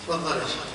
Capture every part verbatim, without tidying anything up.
تفضل يا شيخ.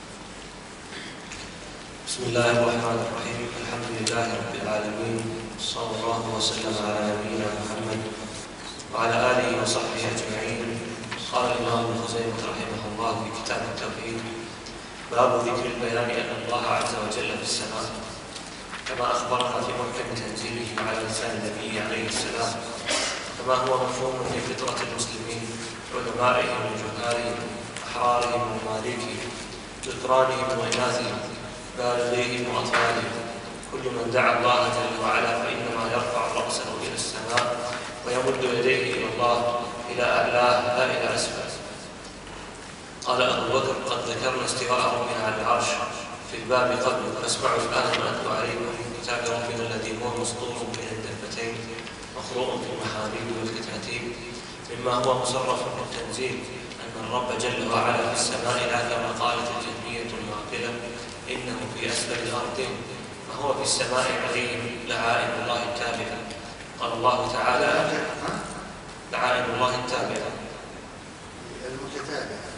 بسم الله الرحمن الرحيم. الحمد لله رب العالمين، صلى الله وسلم على نبينا محمد وعلى آله وصحبه أجمعين. قال الإمام ابن خزيمة رحمه الله في كتاب التوحيد: باب ذكر البيان أن الله عز وجل في السماء، كما أخبرنا في محكم تنزيله على لسان النبي عليه السلام، كما هو مفهوم في فطرة المسلمين، علمائهم وجهالهم، أحرارهم ومماليكهم، ذكرانهم وإناثهم، بالغيهم وأطفالهم. كل من دعا الله جل وعلا فإنما يرفع رأسه إلى السماء ويمد يديه إلى الله، إلى أعلاه لا إلى أسفل. قال أبو بكر: قد ذكرنا استواء ربنا على العرش في الباب قبل، فاسمعوا الآن ما أتلو عليكم من كتاب ربنا الذي هو مسطور بين الدفتين، مقروء في المحاميد والكتاتيب، مما هو مصرف بالتنزيل أن الرب جل وعلا في السماء، لا كما قالت الجهمية المعطلة إنه في أسفل الأرض، فهو في السماء عليم لعائن الله التابعة. قال الله تعالى: لعائن الله التابعة المتتابعة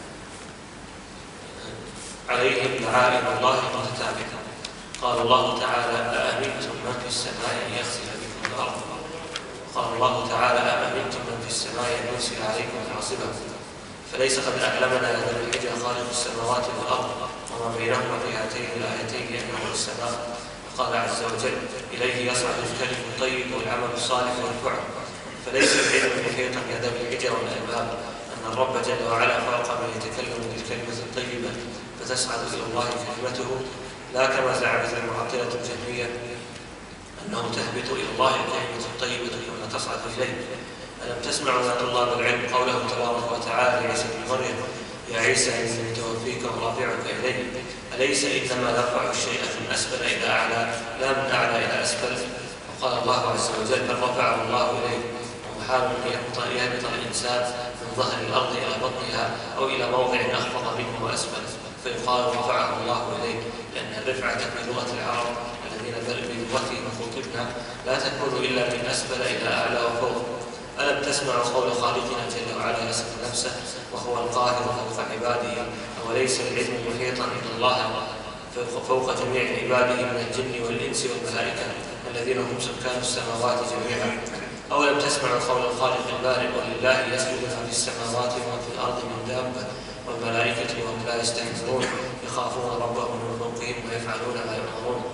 عليهم لعائن الله المتتابعة. قال الله تعالى: أأمنتم من في السماء أن يخسف بكم الأرض. قال الله تعالى: أأمنتم من في السماء أن يرسل عليكم حاصبا. فليس قد أعلمنا يا ذا الحجة خالق السماوات والأرض وما بينهما في هاتين الآيتين أنه السماء. قال عز وجل: إليه يصعد الكلم الطيب والعمل الصالح والفعل. فليس العلم محيطا يا ذا الحجة والألباب أن الرب جل وعلا فوق من يتكلم بالكلمة الطيبة فتصعد إلى الله كلمته، لا كما زعمت المعطلة الجهمية أنه تهبط إلى الله الكلمة الطيبة كما تصعد إليه. ألم تسمعوا يا طلاب العلم قوله تبارك وتعالى لعيسى بن مريم: يا عيسى إني متوفيك ورافعك إلي. أليس إنما نرفع الشيء من أسفل إلى أعلى لا من أعلى إلى أسفل؟ وقال الله عز وجل: بل رفعه الله إليه. ومحال أن يهبط الإنسان من ظهر الأرض إلى بطنها أو إلى موضع أخفض منه وأسفل فيقال رفعه الله إليه، لأن الرفعة في لغة العرب الذين بلغتهم خطبنا لا تكون إلا من أسفل إلى أعلى وفوق. ألم تسمعوا قول خالقنا جل وعلا يصف نفسه وهو القاهر فوق عباده؟ أوليس العلم محيطا إلى الله فوق جميع عباده من الجن والإنس والملائكة الذين هم سكان السماوات جميعا؟ أولم تسمعوا قول الخالق البارئ: ولله يسجد ما في السماوات وما في الأرض من دابة والملائكة وهم لا يستكبرون يخافون ربهم من فوقهم ويفعلون ما يؤمرون.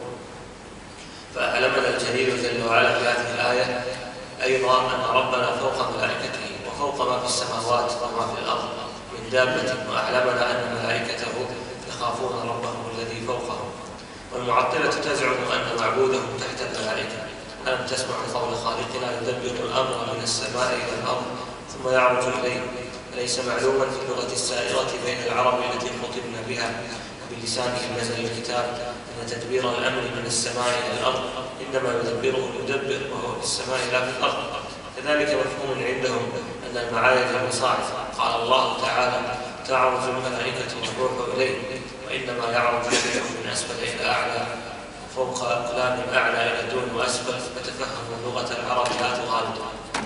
فأعلمنا الجليل جل وعلا في هذه الآية أيضا أن ربنا فوق ملائكته وفوق ما في السماوات وما في الأرض من دابة، وأعلمنا أن ملائكته يخافون ربهم الذي فوقهم. والمعطلة تزعم أن معبودهم تحت الملائكة. ألم تسمع قول خالقنا: يدبر الأمر من السماء إلى الأرض ثم يعرج إليه؟ أليس معلوما في اللغة السائرة بين العرب التي خطبنا بها وبلسانهم نزل الكتاب أن تدبير الأمر من السماء إلى الأرض إنما يدبره المدبر وهو في السماء لا في الأرض. كذلك مفهوم عندهم أن المعارج مصاعد. قال الله تعالى: تعرج الملائكة والروح إليه، وإنما يعرج شيء من أسفل إلى أعلى وفوق لا من أعلى إلى دون وأسفل، فتفهموا لغة العرب لا تغالطوا.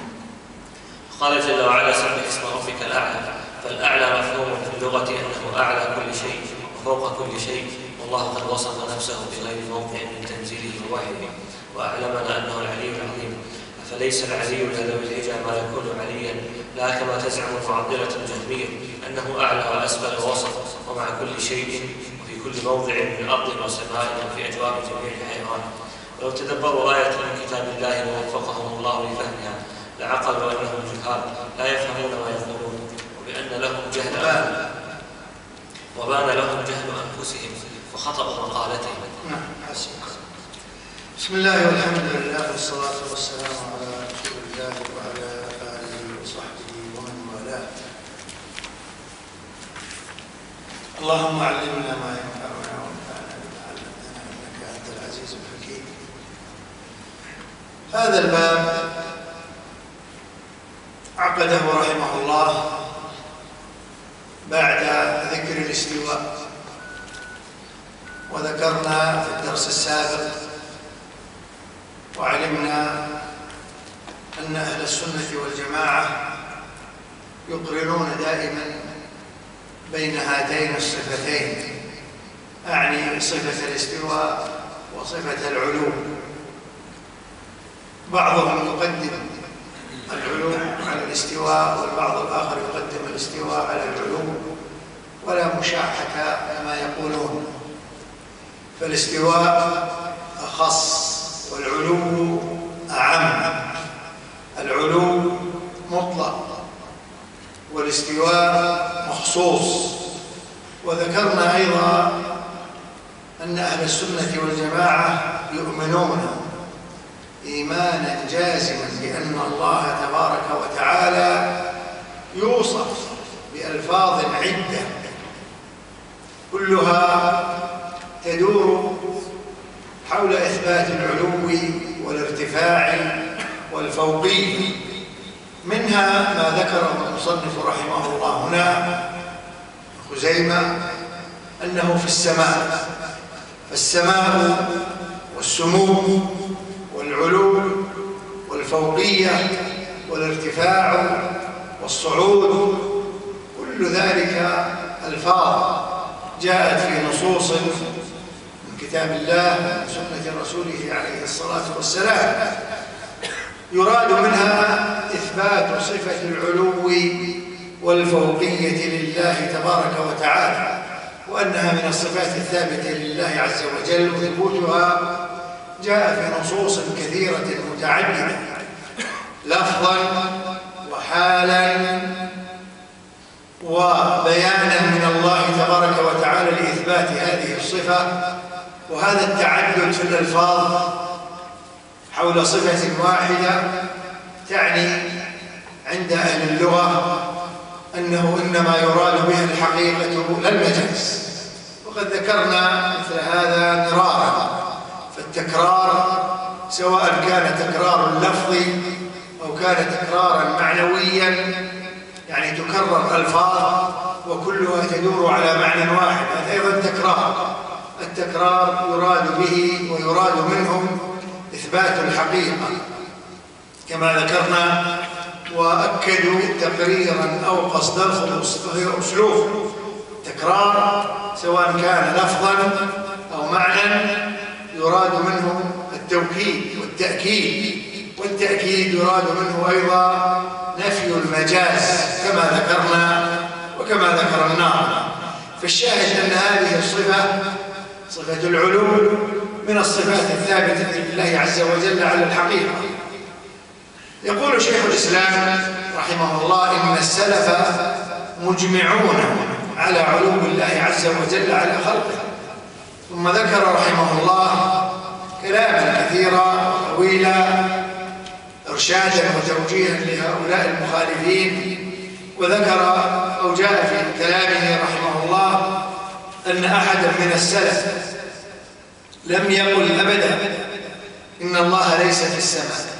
قال جل وعلا: سبح اسم ربك الأعلى. فالأعلى مفهوم في اللغة أنه أعلى كل شيء وفوق كل شيء، والله قد وصف نفسه بغير موضع من تنزيله ووحيه، وأعلمنا أنه العلي العظيم. فليس العلي لذوي الحجى ما يكون عليا، لا كما تزعم المعطلة الجهمية أنه أعلى وأسفل ووسط ومع كل شيء وفي كل موضع من أرض وسماء وفي أجواء جميع الحيوان. ولو تدبروا آية من كتاب الله ووفقهم الله لفهمها لعقلوا أنهم جهال لا يفهمون ما يقولون، وبأن لهم جهل وبان لهم جهل أنفسهم وخطأ مقالتهم. بسم الله والحمد لله والصلاة والسلام على رسول الله وعلى آله وصحبه ومن والاه. اللهم علمنا ما ينفعنا وانفعنا بما علمتنا إنك أنت العزيز الحكيم. هذا الباب عقده رحمه الله بعد ذكر الاستواء، وذكرنا في الدرس السابق وعلمنا أن أهل السنة والجماعة يقررون دائما بين هاتين الصفتين، أعني صفة الاستواء وصفة العلو. بعضهم يقدم العلو على الاستواء، والبعض الآخر يقدم الاستواء على العلو، ولا مشاحة كما يقولون، فالاستواء أخص والعلو أعم. العلو مطلق والاستواء مخصوص. وذكرنا أيضا أن أهل السنة والجماعة يؤمنون إيمانا جازما بأن الله تبارك وتعالى يوصف بألفاظ عدة كلها تدور حول إثبات العلو والارتفاع والفوقية. منها ما ذكره المصنف رحمه الله هنا خزيمة أنه في السماء، فالسماء والسمو والعلو والفوقية والارتفاع والصعود، كل ذلك ألفاظ جاءت في نصوص من كتاب الله ومن سنة رسوله عليه الصلاة والسلام، يراد منها إثبات صفة العلو والفوقية لله تبارك وتعالى، وأنها من الصفات الثابتة لله عز وجل، وثبوتها جاء في نصوص كثيرة متعددة لفظا وحالا وبيانا من الله تبارك وتعالى لإثبات هذه الصفة. وهذا التعدد في الألفاظ حول صفة واحدة تعني عند أهل اللغة أنه إنما يراد بها الحقيقة لا المجاز، وقد ذكرنا مثل هذا مرارا. فالتكرار سواء كان تكرار لفظي أو كان تكرارا معنويا، يعني تكرر ألفاظ وكلها تدور على معنى واحد، هذا أيضا تكرار. التكرار يراد به ويراد منه إثبات الحقيقة كما ذكرنا، وأكدوا تقريرا أو قصد الخلوص، فهي أسلوب تكرار سواء كان لفظا أو معنى يراد منه التوكيد والتأكيد، والتأكيد يراد منه أيضا نفي المجاز كما ذكرنا وكما ذكرنا. فالشاهد أن هذه الصفة صفة العلو من الصفات الثابتة لله عز وجل على الحقيقة. يقول شيخ الإسلام رحمه الله إن السلف مجمعون على علو الله عز وجل على خلقه، ثم ذكر رحمه الله كلاما كثيرا طويلا إرشادا وتوجيها لهؤلاء المخالفين، وذكر أو جاء في كلامه رحمه الله أن أحدا من السلف لم يقل أبدا إن الله ليس في السماء،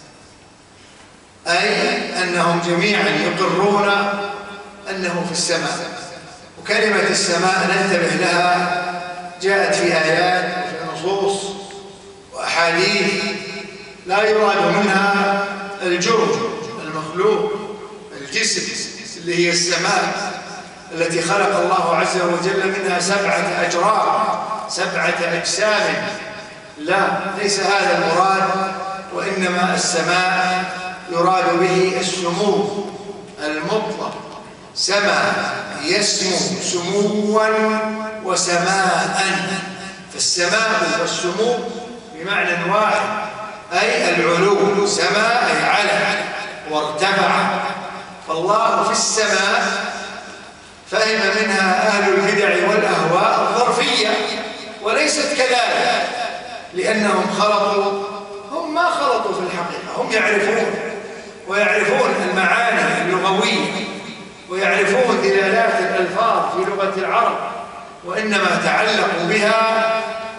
أي أنهم جميعا يقرون أنه في السماء. وكلمة السماء ننتبه لها، جاءت في آيات وفي نصوص وأحاديث لا يراد منها الجرم المخلوق الجسم اللي هي السماء التي خلق الله عز وجل منها سبعة أجرام سبعة أجسام، لا، ليس هذا المراد، وإنما السماء يراد به السمو المطلق. سما يسمو سموا وسماء، فالسماء والسمو بمعنى واحد، أي العلو. سما أي على وارتفع، فالله في السماء فهم منها أهل البدع والأهواء الظرفية، وليست كذلك، لأنهم خلطوا، هم ما خلطوا في الحقيقة، هم يعرفون ويعرفون المعاني اللغوية ويعرفون دلالات الألفاظ في لغة العرب، وإنما تعلقوا بها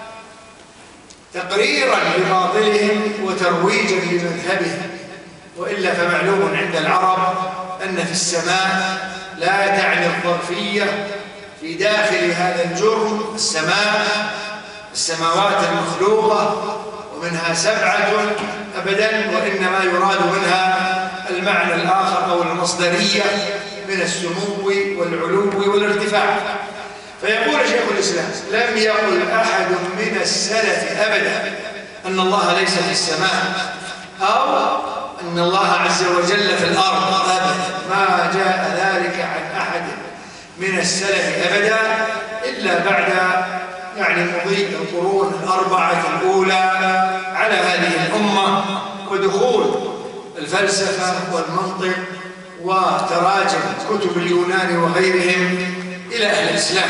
تقريرا لباطلهم وترويجا لمذهبهم. وإلا فمعلوم عند العرب أن في السماء لا تعني الظرفية في داخل هذا الجرم. السماء السماوات المخلوقة ومنها سبعة أبدا، وإنما يراد منها المعنى الآخر أو المصدرية من السمو والعلو والارتفاع. فيقول شيخ الإسلام: لم يقل أحد من السلف أبدا أن الله ليس في السماء أو أن الله عز وجل في الأرض أبدا، ما جاء ذلك عن أحد من السلف أبدا إلا بعد يعني مضي القرون الأربعة الأولى على هذه الأمة ودخول الفلسفة والمنطق وتراجم كتب اليونان وغيرهم إلى أهل الإسلام.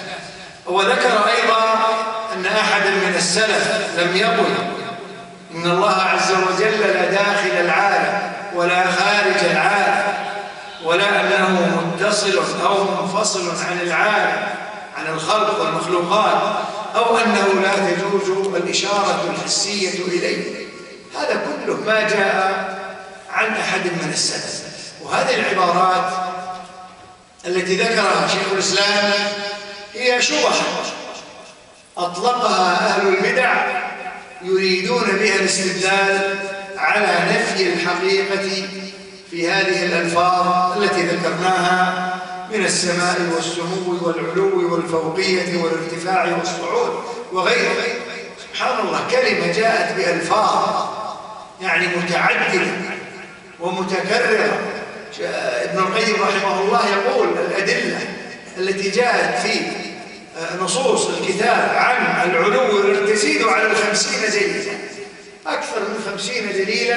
وذكر أيضا أن أحدا من السلف لم يقل إن الله عز وجل لا داخل العالم ولا خارج العالم، ولا أنه متصل أو منفصل عن العالم عن الخلق والمخلوقات، أو أنه لا تجوز الإشارة الحسية إليه. هذا كله ما جاء عن أحد من السلف. وهذه العبارات التي ذكرها شيخ الإسلام هي شبهة أطلقها أهل البدع يريدون بها الاستدلال على نفي الحقيقة في هذه الألفاظ التي ذكرناها من السماء والسمو والعلو والفوقية والارتفاع والصعود وغيره. سبحان الله، كلمة جاءت بألفاظ يعني متعددة ومتكررة. ابن القيم رحمه الله يقول: الأدلة التي جاءت في نصوص الكتاب عن العلو تزيد على الخمسين دليلا، أكثر من خمسين دليلا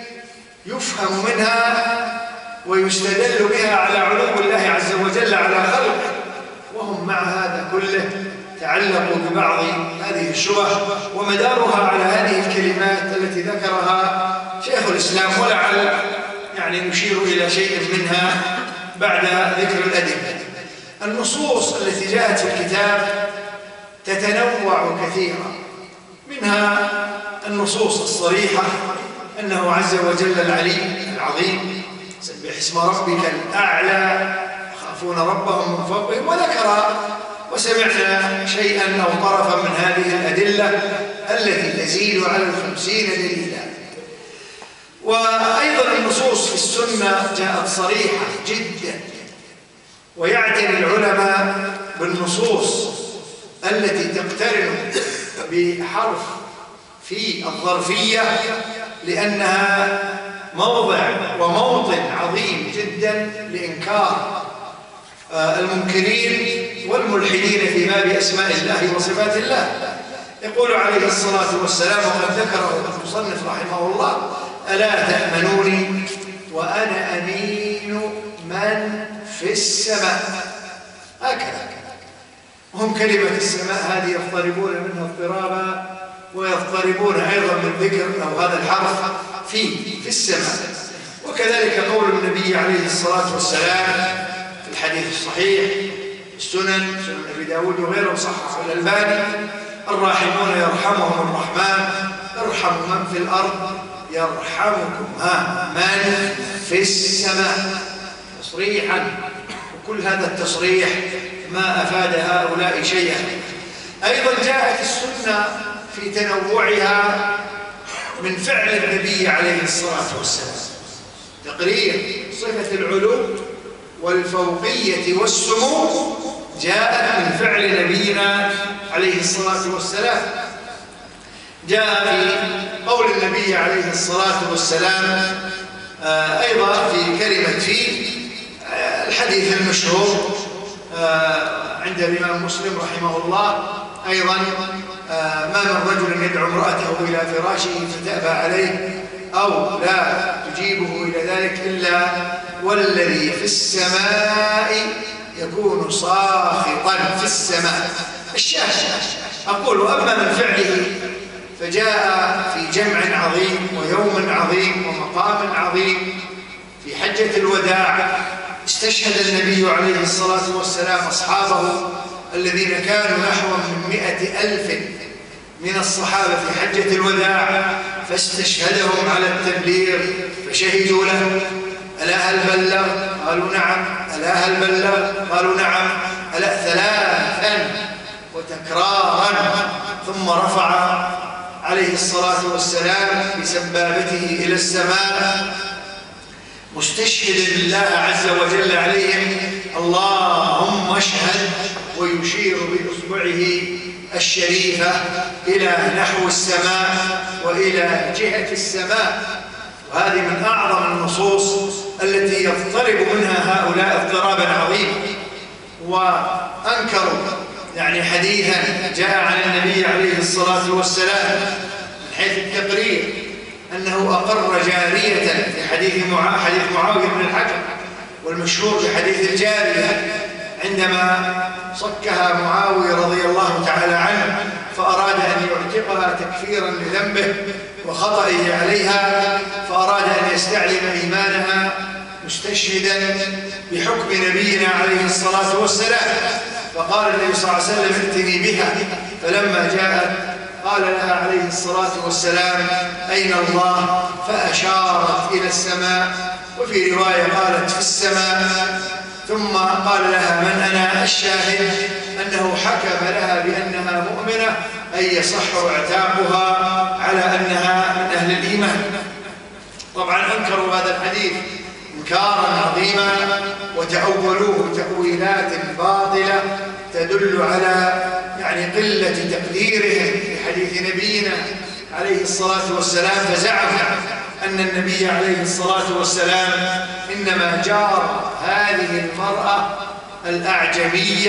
يفهم منها ويستدل بها على علو الله عز وجل على خلقه، وهم مع هذا كله تعلقوا ببعض هذه الشبه، ومدارها على هذه الكلمات التي ذكرها شيخ الإسلام، ولعل يعني نشير إلى شيء منها بعد ذكر الأدلة. النصوص التي جاءت في الكتاب تتنوع كثيرا، منها النصوص الصريحة أنه عز وجل العلي العظيم، سبح اسم ربك الأعلى، يخافون ربهم من فوقهم، وذكر وسمعنا شيئا أو طرفا من هذه الأدلة التي تزيد على الخمسين دليلا. وأيضا النصوص في السنة جاءت صريحة جدا، ويعتني العلماء بالنصوص التي تقترن بحرف في الظرفية، لأنها موضع وموطن عظيم جدا لإنكار المنكرين والملحدين في باب أسماء الله وصفات الله. يقول عليه الصلاة والسلام، وقد ذكره المصنف رحمه الله: ألا تأمنوني وأنا أمين من في السماء. هكذا هم كلمة السماء هذه يضطربون منها اضطرابا، ويضطربون أيضا من ذكر أو هذا الحرف في في السماء. وكذلك قول النبي عليه الصلاة والسلام في الحديث الصحيح السنن سنن أبي داود وغيره صححه الألباني: الراحمون يرحمهم الرحمن ارحموا من في الأرض يرحمكم ها من في السماء. تصريحا، وكل هذا التصريح ما أفاد هؤلاء شيئا. أيضا جاءت السنة في تنوعها من فعل النبي عليه الصلاة والسلام، تقرير صفة العلو والفوقية والسمو جاءت من فعل نبينا عليه الصلاة والسلام. جاء في قول النبي عليه الصلاة والسلام آه أيضا في كلمة في آه الحديث المشهور آه عند الإمام مسلم رحمه الله أيضا: آه ما من رجل يدعو امرأته إلى فراشه فتأبى عليه أو لا تجيبه إلى ذلك إلا والذي في السماء يكون ساخطا في السماء. الشاهد أقول: أما من فعله فجاء في جمع عظيم ويوم عظيم ومقام عظيم في حجة الوداع. استشهد النبي عليه الصلاة والسلام أصحابه الذين كانوا نحو من مئة ألف من الصحابة في حجة الوداع، فاستشهدهم على التبليغ فشهدوا له: ألا هل بلغ؟ قالوا نعم. ألا هل بلغ؟ قالوا نعم. ألا ثلاثا وتكرارا، ثم رفع عليه الصلاة والسلام بسبابته إلى السماء مستشهد الله عز وجل عليهم اللهم اشهد، ويشير بإصبعه الشريفة إلى نحو السماء وإلى جهة السماء. وهذه من أعظم النصوص التي يضطرب منها هؤلاء اضطرابا عظيما. وأنكروا يعني حديثا جاء عن النبي عليه الصلاة والسلام من حيث التقرير أنه أقر جارية في حديث حديث معاوية بن الحكم، والمشهور بحديث الجارية عندما صكها معاوية رضي الله تعالى عنه فأراد أن يعتقها تكفيرا لذنبه وخطئه عليها، فأراد أن يستعلم إيمانها مستشهدا بحكم نبينا عليه الصلاة والسلام، فقال النبي صلى الله عليه وسلم ائتني بها، فلما جاءت قال لها عليه الصلاة والسلام أين الله؟ فأشارت إلى السماء، وفي رواية قالت في السماء، ثم قال لها من أنا؟ الشاهد أنه حكم لها بأنها مؤمنة، أي يصح اعتاقها على أنها من أهل الإيمان. طبعا أنكروا هذا الحديث إنكارا عظيما وتأولوه تأويلات باطلة تدل على يعني قلة تقديرهم لحديث نبينا عليه الصلاة والسلام، فزعموا أن النبي عليه الصلاة والسلام إنما جار هذه المرأة الأعجمية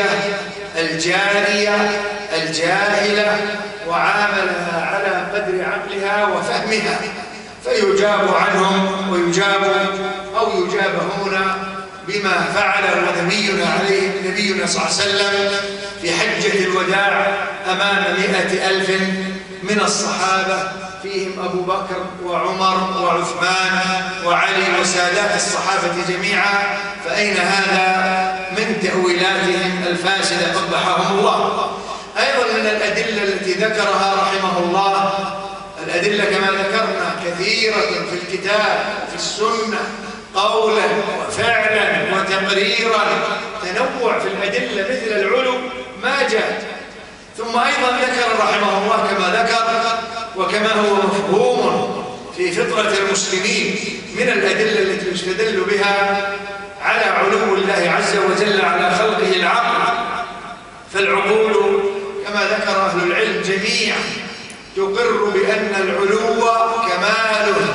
الجارية الجاهلة وعاملها على قدر عقلها وفهمها، فيجاب عنهم ويجاب أو يجاب هنا بما فعله نبينا عليه نبينا صلى الله عليه وسلم في حجة الوداع أمام مئة ألف من الصحابة، فيهم أبو بكر وعمر وعثمان وعلي وسادات الصحابة جميعا. فأين هذا من تأويلاتهم الفاسدة قبحهم الله؟ أيضا من الأدلة التي ذكرها رحمه الله، الأدلة كما ذكرنا كثيرة في الكتاب وفي السنة قولا وفعلا وتقريرا، تنوع في الأدلة مثل العلو ما جاء. ثم أيضا ذكر رحمه الله كما ذكر وكما هو مفهوم في فطرة المسلمين من الأدلة التي يستدل بها على علو الله عز وجل على خلقه العقل، فالعقول كما ذكر أهل العلم جميعا تقر بأن العلو كماله،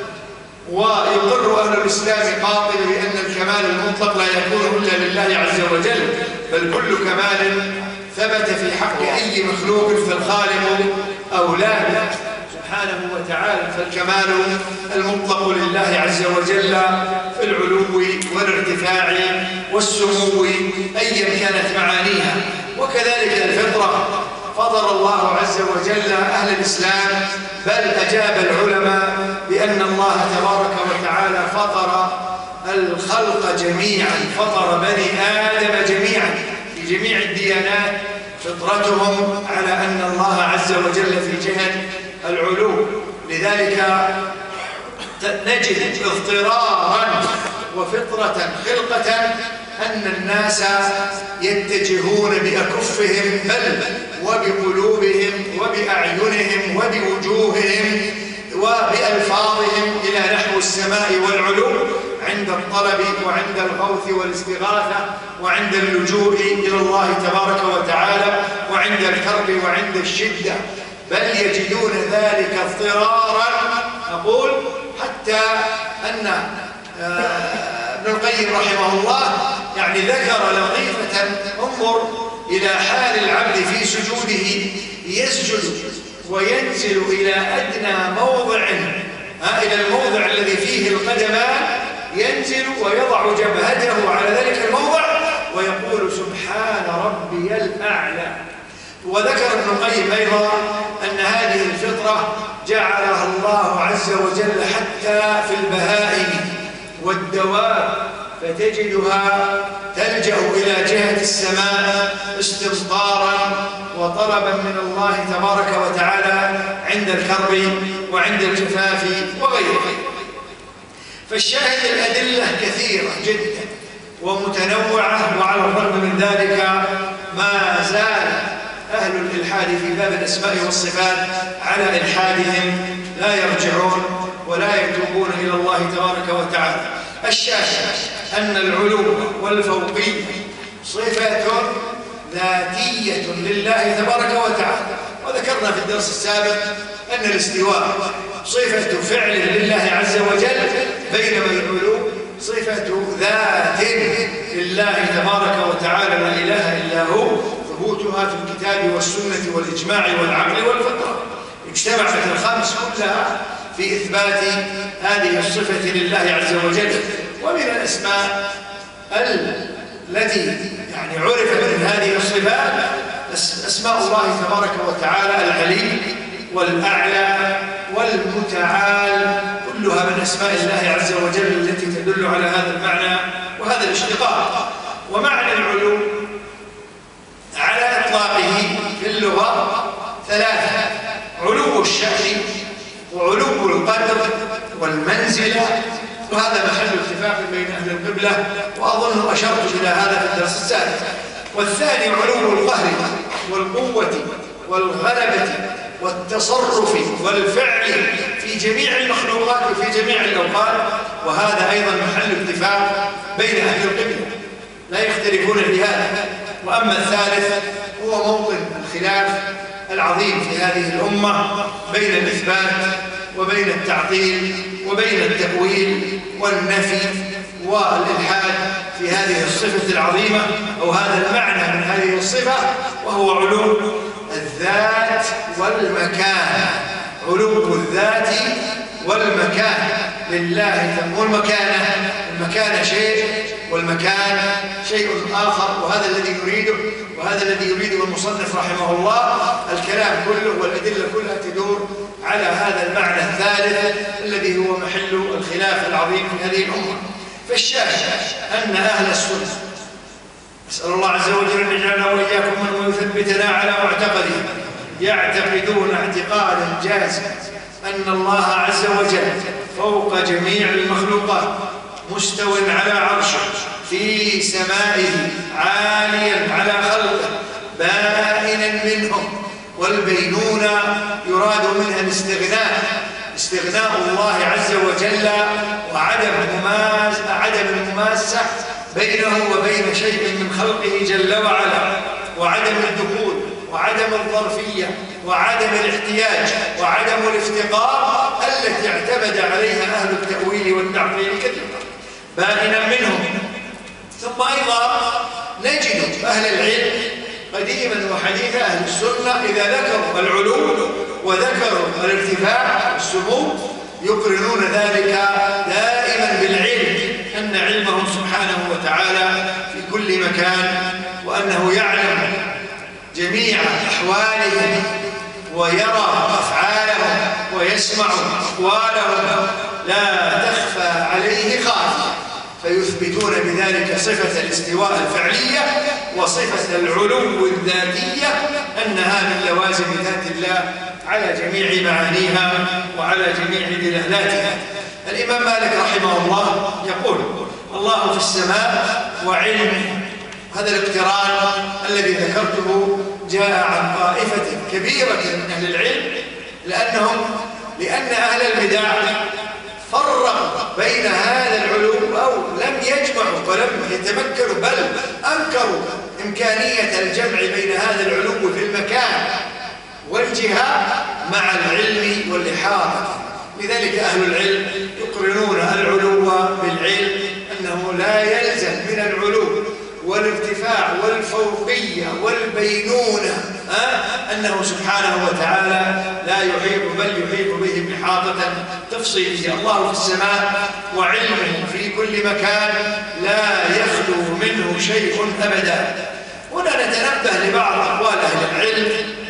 ويقر أهل الإسلام قاطل بأن الكمال المطلق لا يكون إلا لله عز وجل، بل كل كمال ثبت في حق أي مخلوق فالخالق أولى سبحانه وتعالى، فالكمال المطلق لله عز وجل في العلو والارتفاع والسمو أيا كانت معانيها. وكذلك الفطرة فضل الله عز وجل أهل الإسلام، بل أجاب العلماء بأن الله تبارك وتعالى فطر الخلق جميعا، فطر بني آدم جميعا في جميع الديانات فطرتهم على أن الله عز وجل في جهة العلو. لذلك نجد اضطرارا وفطرة خلقة أن الناس يتجهون بأكفهم بل وبقلوبهم وبأعينهم وبوجوههم وبألفاظهم إلى نحو السماء والعلو عند الطلب وعند الغوث والاستغاثة وعند اللجوء إلى الله تبارك وتعالى وعند الكرب وعند الشدة، بل يجدون ذلك اضطرارا. أقول حتى أن ابن القيم رحمه الله يعني ذكر لطيفة، انظر إلى حال العبد في سجوده، يسجد وينزل إلى أدنى موضع، إلى الموضع الذي فيه القدمان، ينزل ويضع جبهته على ذلك الموضع ويقول سبحان ربي الأعلى. وذكر ابن القيم أيضا أن هذه الفطرة جعلها الله عز وجل حتى في البهائم والدواب، فتجدها تلجأ إلى جهة السماء استبصارا وطلبا من الله تبارك وتعالى عند الكرب وعند الجفاف وغيره. فالشاهد الأدلة كثيرة جدا ومتنوعة، وعلى الرغم من ذلك ما زال أهل الإلحاد في باب الأسماء والصفات على إلحادهم لا يرجعون ولا يتوبون إلى الله تبارك وتعالى. الشاشة أن العلو والفوقية صفة ذاتية لله تبارك وتعالى. وذكرنا في الدرس السابق أن الاستواء صفة فعل لله عز وجل، بينما العلو صفة ذات لله تبارك وتعالى لا إله إلا هو، ثبوتها في الكتاب والسنة والإجماع والعقل والفطرة. اجتمعت الخمس كلها في إثبات هذه الصفة لله عز وجل. ومن الأسماء التي يعني عرفت من هذه الصفات أسماء الله تبارك وتعالى العلي والأعلى والمتعال، كلها من أسماء الله عز وجل التي تدل على هذا المعنى وهذا الاشتقاق. ومعنى العلو على إطلاقه في اللغة ثلاثة: علو الشأن، وعلو القدر، والمنزلة. وهذا محل اتفاق بين أهل القبلة، وأظن أشرت إلى هذا في الدرس السابق. والثاني علو القهر والقوة والغلبة والتصرف والفعل في جميع المخلوقات وفي جميع الأوقات، وهذا أيضا محل اتفاق بين أهل القبلة لا يختلفون في هذا. وأما الثالث هو موطن الخلاف العظيم في هذه الأمة بين الإثبات وبين التعطيل وبين التأويل والنفي والإلحاد في هذه الصفة العظيمة أو هذا المعنى من هذه الصفة، وهو علو الذات والمكان. علو الذات والمكان لله، والمكانة المكانة شيء والمكان شيء آخر، وهذا الذي نريده وهذا الذي يريده المصنف رحمه الله. الكلام كله والأدلة كلها تدور على هذا المعنى الثالث الذي هو محل الخلاف العظيم في هذه الأمة. فالشاهد أن أهل السنة، أسأل الله عز وجل أن يجعلنا وإياكم من ويثبتنا على معتقده، يعتقدون اعتقادا جازما أن الله عز وجل فوق جميع المخلوقات، مستو على عرشه، في سمائه، عاليا على خلقه، بائنا منهم. والبينونة يراد منها الاستغناء، استغناء الله عز وجل وعدم عدم المماسة بينه وبين شيء من خلقه جل وعلا، وعدم الدخول وعدم الظرفية وعدم الاحتياج وعدم الافتقار التي اعتمد عليها أهل التأويل والتعطيل كثيرا، بائنا منهم. ثم أيضا نجد أهل العلم قديما وحديثا، أهل السنة إذا ذكروا العلو وذكروا الارتفاع والسمو يقرنون ذلك دائما بالعلم، أن علمه سبحانه وتعالى في كل مكان، وأنه يعلم جميع أحوالهم ويرى أفعالهم ويسمع أقوالهم لا تخفى عليه خافية، فيثبتون بذلك صفة الاستواء الفعلية وصفة العلو الذاتية، أنها من لوازم ذات الله على جميع معانيها وعلى جميع دلالاتها. الإمام مالك رحمه الله يقول: الله في السماء وعلمه. هذا الاقتران الذي ذكرته جاء عن طائفة كبيرة من أهل العلم، لأنهم لأن أهل البدع فرقوا بين هذا العلو أو لم يجمعوا ولم يتمكنوا، بل أنكروا إمكانية الجمع بين هذا العلو في المكان والجهة مع العلم والإحاطة. لذلك أهل العلم يقرنون العلو بالعلم، أنه لا يلزم من العلو والارتفاع والفوقية والبينونة أه؟ أنه سبحانه وتعالى لا يحيط بل يحيط به بإحاطة تفصيلية. الله في السماء وعلمه في كل مكان لا يخلو منه شيء أبدا. هنا نتنبه لبعض أقوال أهل العلم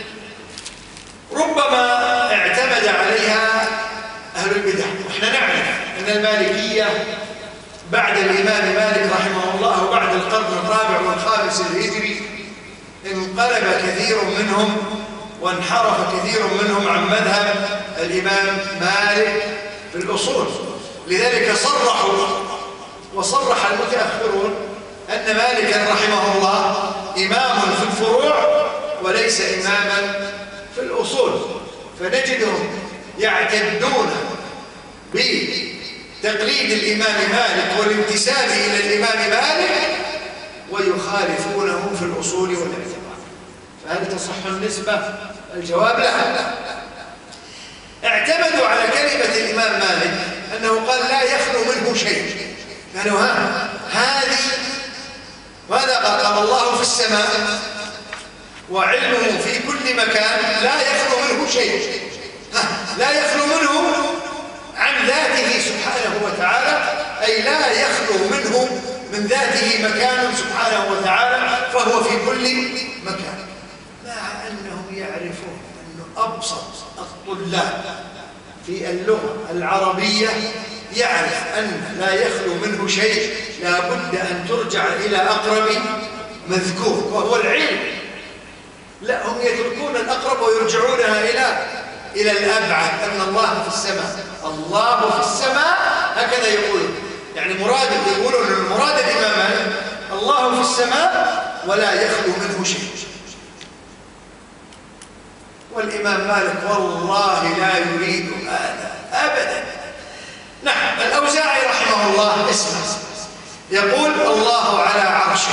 ربما اعتمد عليها أهل البدع، وإحنا نعلم أن المالكية بعد الإمام مالك رحمه الله وبعد القرن الرابع والخامس الهجري انقلب كثير منهم وانحرف كثير منهم عن مذهب الإمام مالك في الأصول. لذلك صرحوا وصرح المتأخرون أن مالكا رحمه الله إمام في الفروع وليس إماما في الأصول، فنجدهم يعتدون بتقديم تقليد الإمام مالك والانتساب إلى الإمام مالك ويخالفونه في الأصول والاعتبار. فهل تصح النسبة؟ الجواب لا. اعتمدوا على كلمة الإمام مالك أنه قال لا يخلو منه شيء. قالوا ها هذه ماذا قال؟ قال الله في السماء وعلمه في كل مكان لا يخلو منه شيء. لا يخلو منه عن ذاته سبحانه وتعالى، أي لا يخلو منه من ذاته مكان سبحانه وتعالى، فهو في كل مكان. مع أنهم يعرفون أن أبسط الطلاب في اللغة العربية يعرف أن لا يخلو منه شيء لا بد أن ترجع إلى أقرب مذكور وهو العلم. لا، هم يتركون الأقرب ويرجعونها إلى إلى الأبعد، أن الله في السماء. الله في السماء هكذا يقولون، يعني مراد يقولون أن مراد الإمام الله في السماء ولا يخلو منه شيء. والإمام مالك والله لا يريد هذا أبدا. نعم. الأوزاعي رحمه الله اسمه يقول الله على عرشه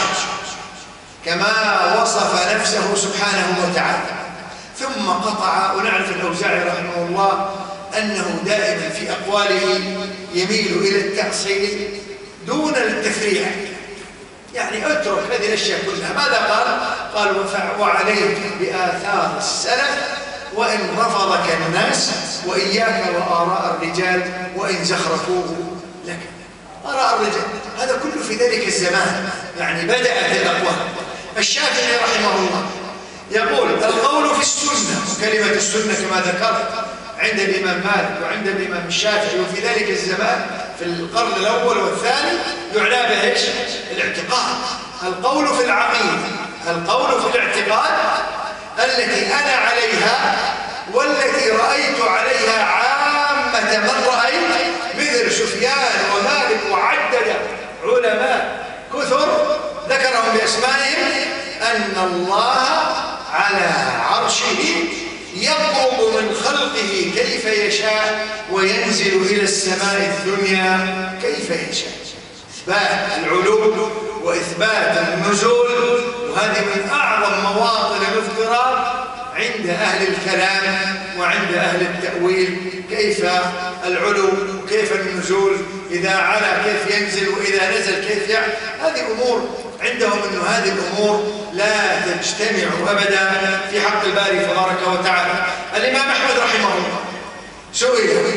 كما وصف نفسه سبحانه وتعالى، ثم قطع. ونعرف الأوزاعي رحمه الله أنه دائما في أقواله يميل إلى التأصيل دون التفريع، يعني اترك هذه الأشياء كلها. ماذا قال؟ قال وعليك بآثار السلف وإن رفضك الناس وإياك وآراء الرجال وإن زخرفوه لك. آراء الرجال هذا كله في ذلك الزمان، يعني بدأت الأقوال. الشافعي رحمه الله يقول القول في السنة، وكلمة السنة كما ذكرت عند الإمام مالك وعند الإمام الشافعي وفي ذلك الزمان في القرن الأول والثاني يعنى به ايش؟ الاعتقاد. القول في العقيدة، القول في الاعتقاد التي أنا عليها والتي رأيت عليها عامة من رأيت مثل سفيان ومالك وعدد علماء كثر ذكرهم بأسمائهم، أن الله على عرشه يقرب من خلقه كيف يشاء وينزل إلى السماء الدنيا كيف يشاء. إثبات العلو وإثبات النزول، وهذه من أعظم مواطن الاضطراب عند أهل الكلام وعند أهل التأويل. كيف العلو كيف النزول، إذا علا كيف ينزل وإذا نزل كيف يعلى. هذه أمور عندهم أن هذه الأمور لا تجتمع أبدا في حق الباري تبارك وتعالى. الإمام أحمد رحمه الله سئل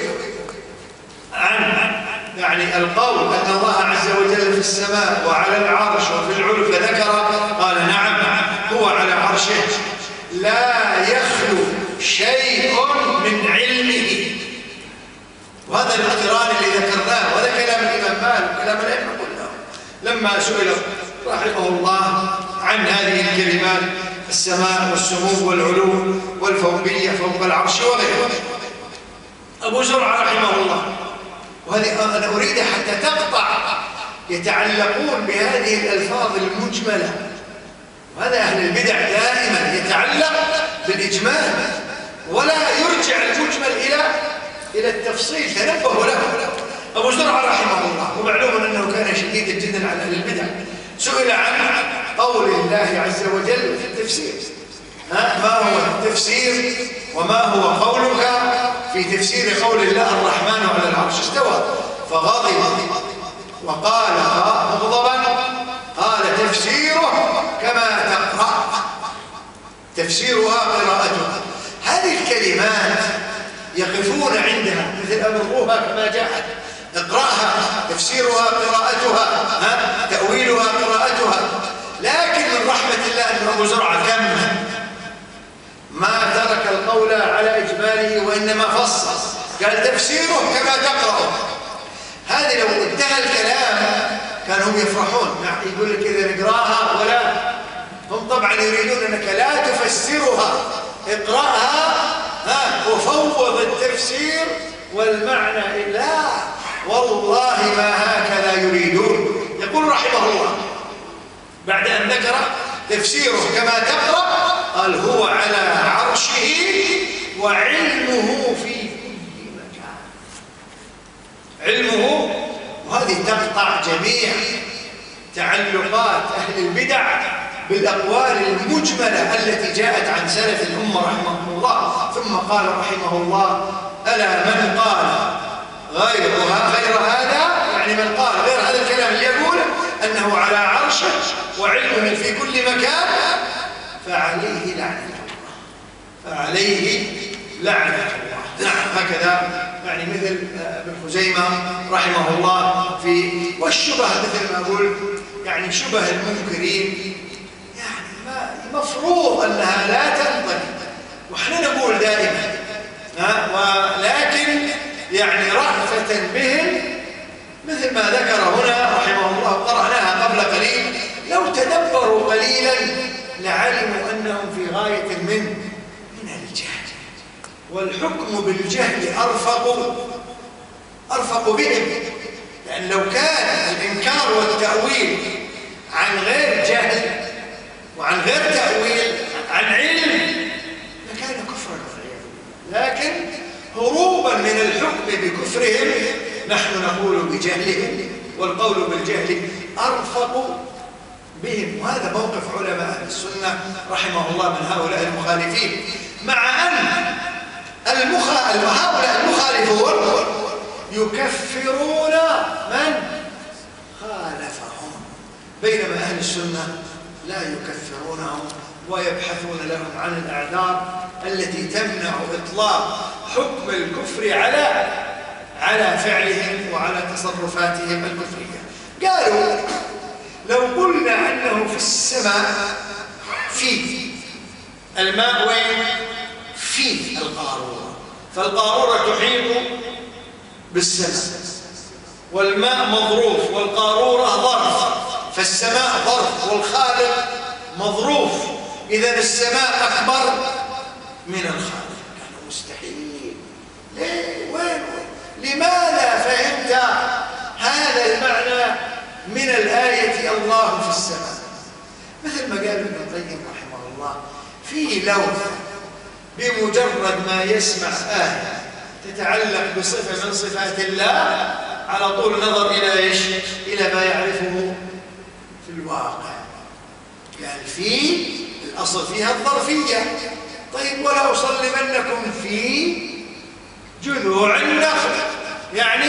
عن يعني القول أن الله عز وجل في السماء وعلى العرش وفي العلو فذكر، قال نعم هو على عرشه لا يخلو شيء من علمه. وهذا الاقتران اللي ذكرناه، وهذا كلام الإمام مالك وكلام الأئمة كلهم لما سئل رحمه الله عن هذه الكلمات السماء والسمو والعلو والفوقية فوق العرش وغيره. أبو زرعة رحمه الله، وهذه أنا أريد حتى تقطع، يتعلقون بهذه الألفاظ المجملة، وهذا أهل البدع دائما يتعلق بالإجمال ولا يرجع المجمل إلى إلى التفصيل. تنبهوا له. أبو زرعة رحمه الله ومعلوم أنه كان شديدا جدا على أهل البدع، سئل عن قول الله عز وجل في التفسير، ها ما هو التفسير وما هو قولك في تفسير قول الله الرحمن على العرش استوى؟ فغضب وقال مغضبا قال تفسيره كما تقرأ، تفسيرها قراءتها. هذه الكلمات يقفون عندها مثل أمروها كما جاءت، اقرأها تفسيرها قراءتها، ها تأويلها قراءتها. لكن من رحمة الله أن أبو زرعة كمل ما ترك القول على إجماله وإنما فصل، قال تفسيره كما تقرأ. هذه لو انتهى الكلام كانوا هم يفرحون، يعني يقول لك إذا نقراها ولا هم طبعا يريدون أنك لا تفسرها، اقرأها ها وفوض التفسير والمعنى. لا والله ما هكذا يريدون. يقول رحمه الله بعد أن ذكر تفسيره كما تقرأ قال هو على عرشه وعلمه في كل مكان. علمه وهذه تقطع جميع تعلقات أهل البدع بالأقوال المجملة التي جاءت عن سلف الأمة رحمه الله. ثم قال رحمه الله: ألا من قال غيرها غير هذا، يعني من قال غير هذا الكلام اللي يقول أنه على عرشه وعلمه في كل مكان فعليه لعنة الله، فعليه لعنة الله. نعم، هكذا يعني مثل ابن خزيمة رحمه الله في والشبه، مثل ما قلت يعني شبه المنكرين يعني ما مفروض أنها لا تنطق، وإحنا نقول دائما ولكن يعني رأفة بهم مثل ما ذكر هنا رحمه الله، قرأناها قبل قليل: لو تدبروا قليلا لعلموا أنهم في غاية من من الجهل، والحكم بالجهل أرفق أرفق بهم، لأن لو كان الإنكار والتأويل عن غير جهل وعن غير تأويل عن علم لكان كفرا، لكن هروبا من الحكم بكفرهم نحن نقول بجهلهم، والقول بالجهل أرفق بهم. وهذا موقف علماء أهل السنة رحمه الله من هؤلاء المخالفين، مع أن المخ... هؤلاء المخالفون يكفرون من خالفهم، بينما أهل السنة لا يكفرونهم ويبحثون لهم عن الأعذار التي تمنع إطلاق حكم الكفر على على فعلهم وعلى تصرفاتهم الكفرية. قالوا: لو قلنا أنه في السماء في الماء وين؟ في القارورة، فالقارورة تحيط بالسماء، والماء مظروف والقارورة ظرف، فالسماء ظرف والخالق مظروف، إذا السماء أكبر من الخالق. كان مستحيل. ليه؟ وين؟ لماذا فهمت هذا المعنى من الآية الله في السماء؟ مثل ما قال ابن القيم رحمه الله: في لوث بمجرد ما يسمع آية تتعلق بصفة من صفات الله على طول نظر إلى إيش؟ إلى ما يعرفه في الواقع. قال في الأصل فيها الظرفية. طيب: ولا أصلبنكم في جذوع النخل، يعني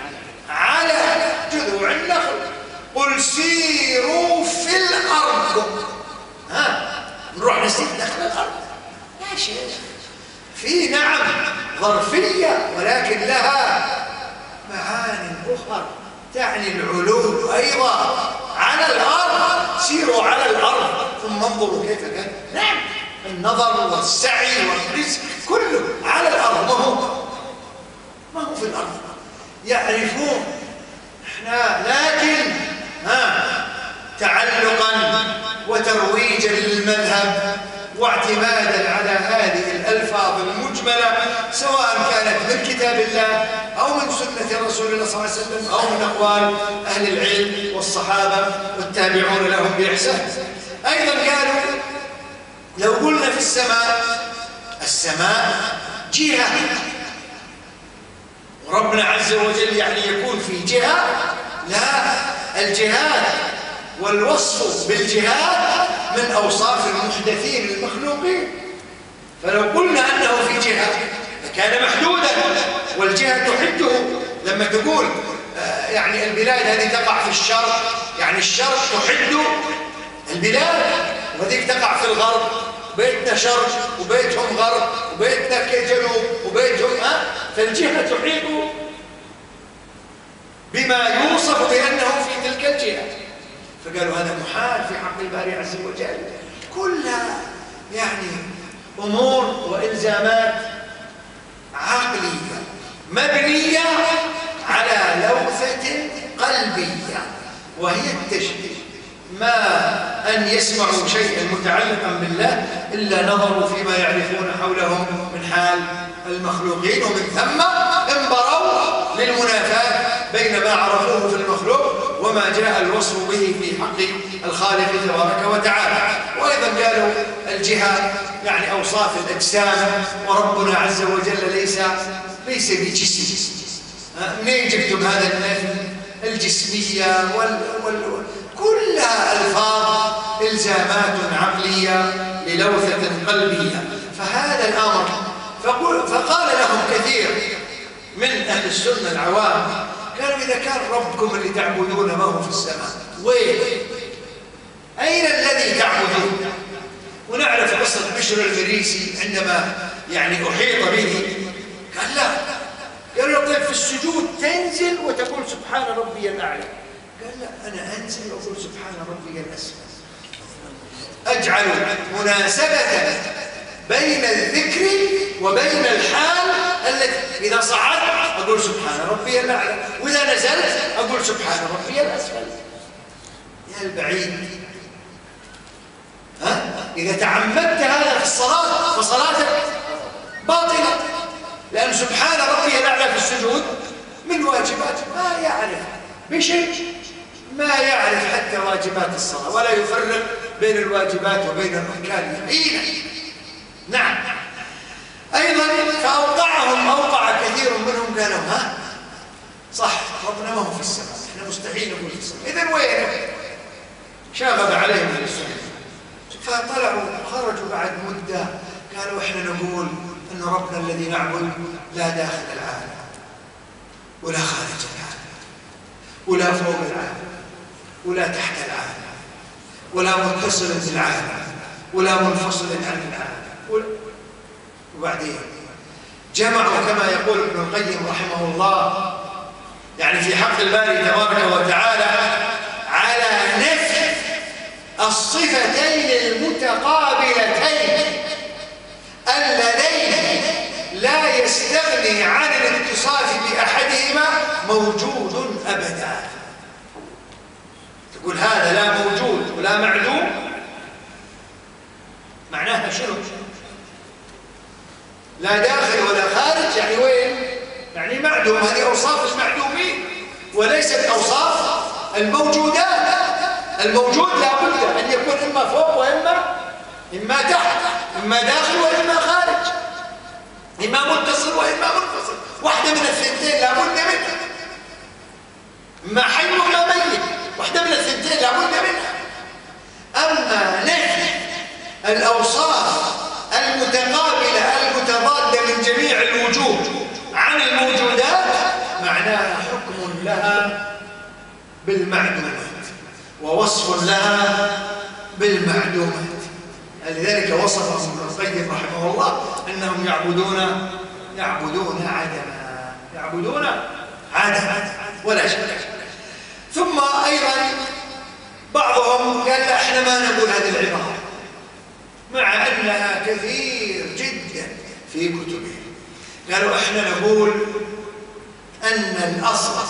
على جذوع النخل، قل سيروا في الأرض. ها نروح نسير داخل الأرض؟ لا شيء. في نعم ظرفية، ولكن لها معاني أخرى تعني العلو أيضا. على الأرض، سيروا على الأرض ثم انظروا كيف كان. نعم، النظر والسعي والرزق كله على الأرض، ما هو ما هو في الأرض. يعرفون احنا، لكن ها تعلقا وترويجا للمذهب واعتمادا على هذه الألفاظ المجملة، سواء كانت من كتاب الله أو من سنة رسول الله صلى الله عليه وسلم أو من أقوال أهل العلم والصحابة والتابعون لهم بإحسان. أيضا قالوا: لو قلنا في السماء، السماء جهة، وربنا عز وجل يعني يكون في جهة؟ لا، الجهات والوصف بالجهات من أوصاف المحدثين المخلوقين. فلو قلنا أنه في جهة لكان محدودا، والجهة تحده. لما تقول آه يعني البلاد هذه تقع في الشرق، يعني الشرق تحد البلاد، وهذيك تقع في الغرب، بيتنا شرق وبيتهم غرب وبيتنا جنوب وبيتهم ها، فالجهة تحيط بما يوصف بأنه في تلك الجهة. فقالوا هذا محال في حق الباري عز وجل. كلها يعني أمور وإلزامات عقلية مبنية على لوثة قلبية، وهي التشبيه. ما أن يسمعوا شيئا متعلقا بالله إلا نظروا فيما يعرفون حولهم من حال المخلوقين، ومن ثم انبروا للمنافاة بين ما عرفوه في المخلوق وما جاء الوصف به في حق الخالق تبارك وتعالى. وأيضا قالوا الجهات يعني أوصاف الأجسام، وربنا عز وجل ليس ليس بجسم. منين جبتم هذا النفي؟ الجسمية وال... وال... كلها ألفاظ إلزامات عقلية للوثة قلبية. فهذا الأمر فقل... فقال لهم كثير من أهل السنة العوام، قالوا إذا كان ربكم اللي تعبدونه ما هو في السماء، وين؟ أين الذي تعبدون؟ ونعرف قصة بشر المريسي عندما يعني أحيط به قال لا، قالوا طيب في السجود تنزل وتقول سبحان ربي الأعلى، قال لا أنا أنزل وأقول سبحان ربي الأسفل، أجعل مناسبة بين الذكر وبين الحال التي إذا صعدت أقول سبحان ربي الأعلى، وإذا نزلت أقول سبحان ربي الأسفل. يا البعيد، ها؟ إذا تعمدت هذا في الصلاة فصلاتك باطلة، لأن سبحان ربي الأعلى في السجود من واجبات ما يعرف بشيء، ما يعرف حتى واجبات الصلاة، ولا يفرق بين الواجبات وبين الأركان يقينا. نعم. أيضا فأوقعهم أوقع كثير منهم، قالوا ها صح ربنا ما هو في السماء، احنا مستحيل نقول في السماء، إذن وين؟ شاغب عليهم السنة. فطلعوا خرجوا بعد مدة قالوا احنا نقول أن ربنا الذي نعبد لا داخل العالم ولا خارج العالم ولا فوق العالم ولا تحت العالم ولا متصل بالعالم ولا منفصل عن العالم. وبعدين جمعوا كما يقول ابن القيم رحمه الله يعني في حق الباري تبارك وتعالى على نفي الصفتين المتقابلتين اللذين لا يستغني عن الاتصاف بأحدهما موجود أبدا. تقول هذا لا موجود ولا معلوم، معناها شنو؟ لا داخل ولا خارج، يعني وين؟ يعني معدوم. هذه أوصاف المعدومين وليست أوصاف الموجودات. الموجود لا بد أن يكون إما فوق وإما إما تحت، إما داخل وإما خارج، إما متصل وإما منفصل، واحدة من الثنتين لا بد منها، إما حي وإما ميت، واحدة من الثنتين لا بد منها. أما نفي الأوصاف المتقابلة المتضادة من جميع الوجوه عن الموجودات معناها حكم لها بالمعدومات ووصف لها بالمعدومات. لذلك وصفهم ابن القيم رحمه الله أنهم يعبدون يعبدون عدما، يعبدون عدما ولا شك. ثم أيضا بعضهم قال لا احنا ما نقول هذه العبارة، مع أنها كثير جدا في كتبهم. قالوا احنا نقول أن الأصل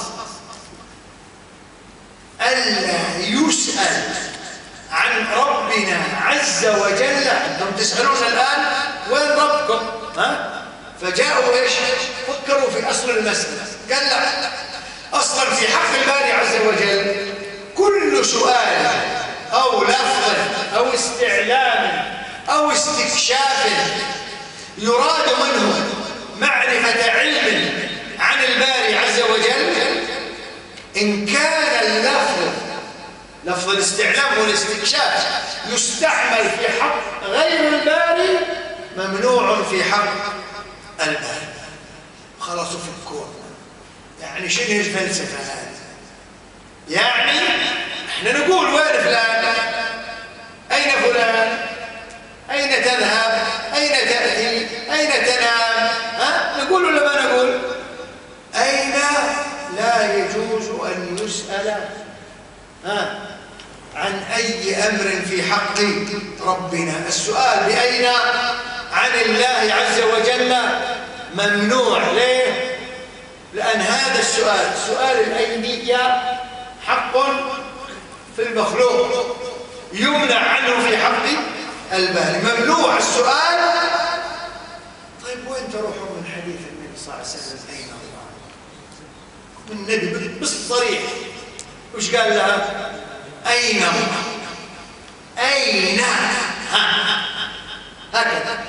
ألا يسأل عن ربنا عز وجل. أنتم تسألون الآن وين ربكم؟ ها؟ فجاءوا إيش؟ فكروا في أصل المسألة. قال لا، أصلا في حق الباري عز وجل كل سؤال أو لفظ أو استعلام أو استكشاف يراد منه معرفة علم عن الباري عز وجل، إن كان اللفظ لفظ الاستعلام والاستكشاف يستعمل في حق غير الباري ممنوع في حق الباري. خلاص في الكون. يعني شنو الفلسفة هذه؟ يعني احنا نقول وين فلان؟ أين فلان؟ أين تذهب؟ أين تأتي؟ أين تنام؟ ها؟ نقول ولا ما نقول؟ أين لا يجوز أن يسأل ها عن أي أمر في حق ربنا. السؤال بأين عن الله عز وجل ممنوع. ليه؟ لأن هذا السؤال سؤال الأينية حق في المخلوق يمنع عنه في حق الباري، ممنوع السؤال. طيب وين تروحون من حديث النبي صلى الله عليه وسلم أين الله؟ النبي بالصريح وش قال لها؟ أين الله؟ أين؟ هكذا.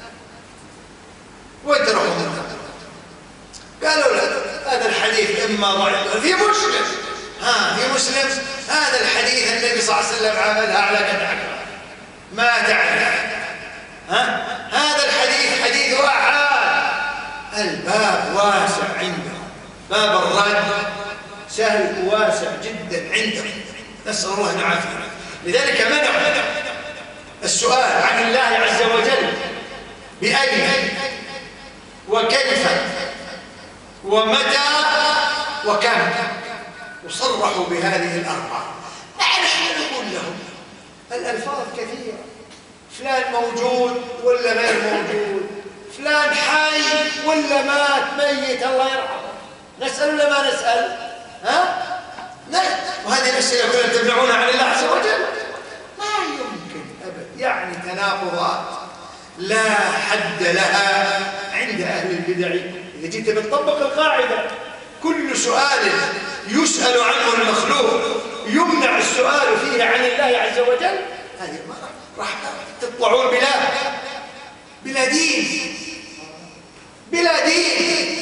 وين تروحون منها؟ قالوا لا، هذا الحديث إما ضعيف في مشكلة ها في مسلم هذا الحديث النبي صلى الله عليه وسلم عملها على كذا ما تعرف. ها هذا الحديث حديث أحد. الباب واسع عندهم، باب الرد سهل واسع جدا عندهم، نسأل الله العافية. لذلك منع السؤال عن الله عز وجل بأين وكيف ومتى وكم، وصرحوا بهذه الأربعة. نحن نقول لهم الألفاظ كثيرة، فلان موجود ولا غير موجود، فلان حي ولا مات ميت الله يرحمه، نسأل ولا ما نسأل؟ ها؟ نسأل. وهذه الأسئلة كلها تمنعونها عن الله عز وجل، ما يمكن أبدا، يعني تناقضات لا حد لها عند أهل البدع. إذا جيت بتطبق القاعدة كل سؤال يسأل عنه المخلوق يمنع السؤال فيه عن الله عز وجل، هذه راح تطلعون بلا بلا دين بلا دين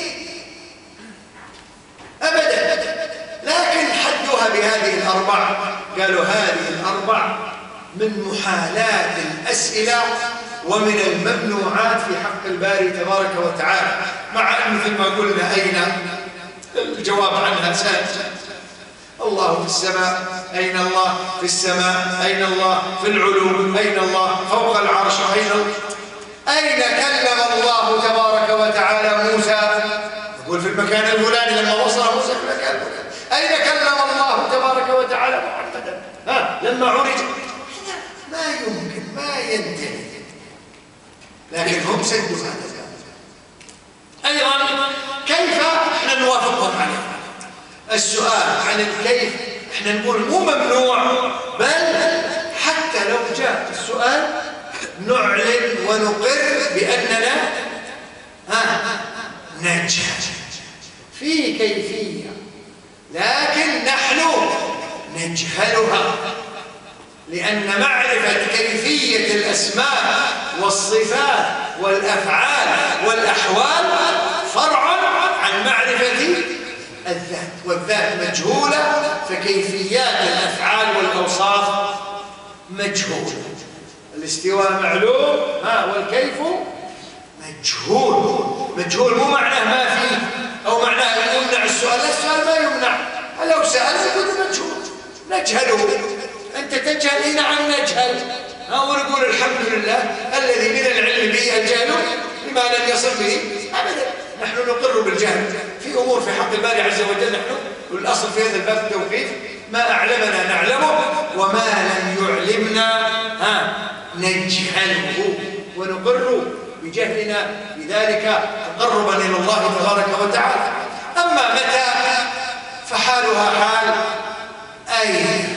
أبدا. لكن حدها بهذه الأربع، قالوا هذه الأربع من محالات الأسئلة ومن الممنوعات في حق الباري تبارك وتعالى، مع أن مثل ما قلنا أين الجواب عنها سهل. الله في السماء، أين الله في السماء، أين الله في العلو، أين الله فوق العرش، أين أين كلم الله تبارك وتعالى موسى؟ يقول في المكان الفلاني لما وصل موسى في المكان الفلاني. أين كلم الله تبارك وتعالى محمدا؟ ها لما عرج. ما يمكن، ما ينتهي. لكن هم سدوا هذا. أيضا كيف احنا نوافقهم عليه؟ السؤال عن الكيف احنا نقول مو ممنوع، بل حتى لو جاء السؤال نعلن ونقر بأننا ها نجهل في كيفية، لكن نحن نجهلها، لأن معرفة كيفية الأسماء والصفات والأفعال والأحوال فرع عن معرفة الذات، والذات مجهولة، فكيفيات الأفعال والأوصاف مجهولة. الاستواء معلوم، ها والكيف مجهول. مجهول مو معناه ما فيه أو معناه يمنع السؤال، لا السؤال ما يمنع، لو سأل يقول مجهول نجهله. أنت تجهل؟ إيه نعم نجهل. ها ونقول الحمد لله الذي من العلم به الجهل بما لم يصل به أبدا. نحن نقر بالجهل في أمور في حق الباري عز وجل، نحن والأصل في هذا الباب التوقيف، ما أعلمنا نعلمه وما لم يعلمنا ها نجهله، ونقر بجهلنا بذلك تقربا إلى الله تبارك وتعالى. أما متى فحالها حال أين.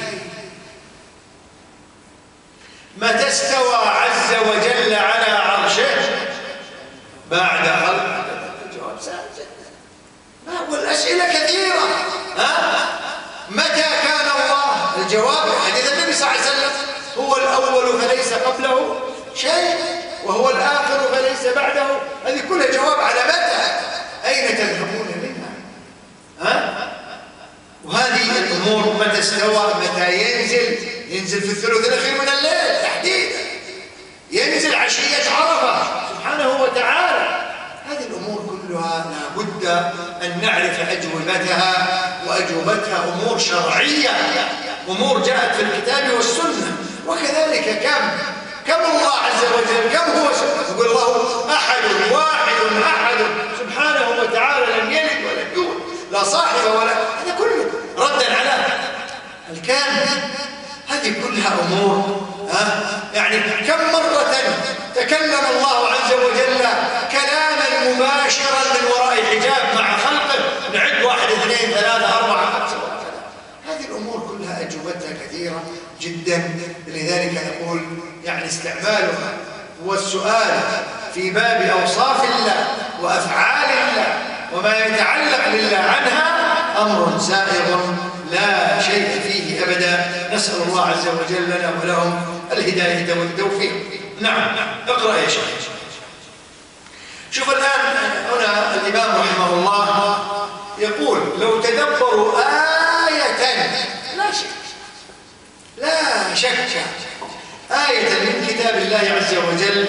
متى استوى عز وجل على عرشه؟ بعد خلق. الجواب سهل جدا، والأسئلة كثيرة. ها؟ متى كان الله؟ الجواب حديث النبي صلى الله عليه وسلم، هو الأول فليس قبله شيء، وهو الآخر فليس بعده. هذه كلها جواب على متى. أين تذهبون منها؟ ها؟ وهذه الأمور متى استوى، متى ينزل، ينزل في الثلث الأخير من الليل تحديدا، ينزل عشية عرفة سبحانه وتعالى. هذه الأمور كلها لابد أن نعرف أجوبتها، وأجوبتها أمور شرعية، أمور جاءت في الكتاب والسنة. وكذلك كم كم الله عز وجل، كم هو يقول الله أحد واحد أحد سبحانه وتعالى، لم يلد ولم يولد، لا صاحب ولا، هذا كله ردا على الكامل. هذه كلها أمور ها؟ يعني كم مرة تكلم الله عز وجل كلاما مباشرا من وراء حجاب مع خلقه، نعد واحد اثنين ثلاثة أربعة خمسة وكذا. هذه الأمور كلها أجوبتها كثيرة جدا. لذلك نقول يعني استعمالها والسؤال في باب أوصاف الله وأفعال الله وما يتعلق لله عنها أمر سائغ لا شيء فيه أبدا. نسأل الله عز وجل لنا ولهم الهداية والتوفيق. نعم اقرأ يا شيخ. شوف الآن هنا الإمام رحمه الله يقول لو تدبروا آية شك لا شك آية من كتاب الله عز وجل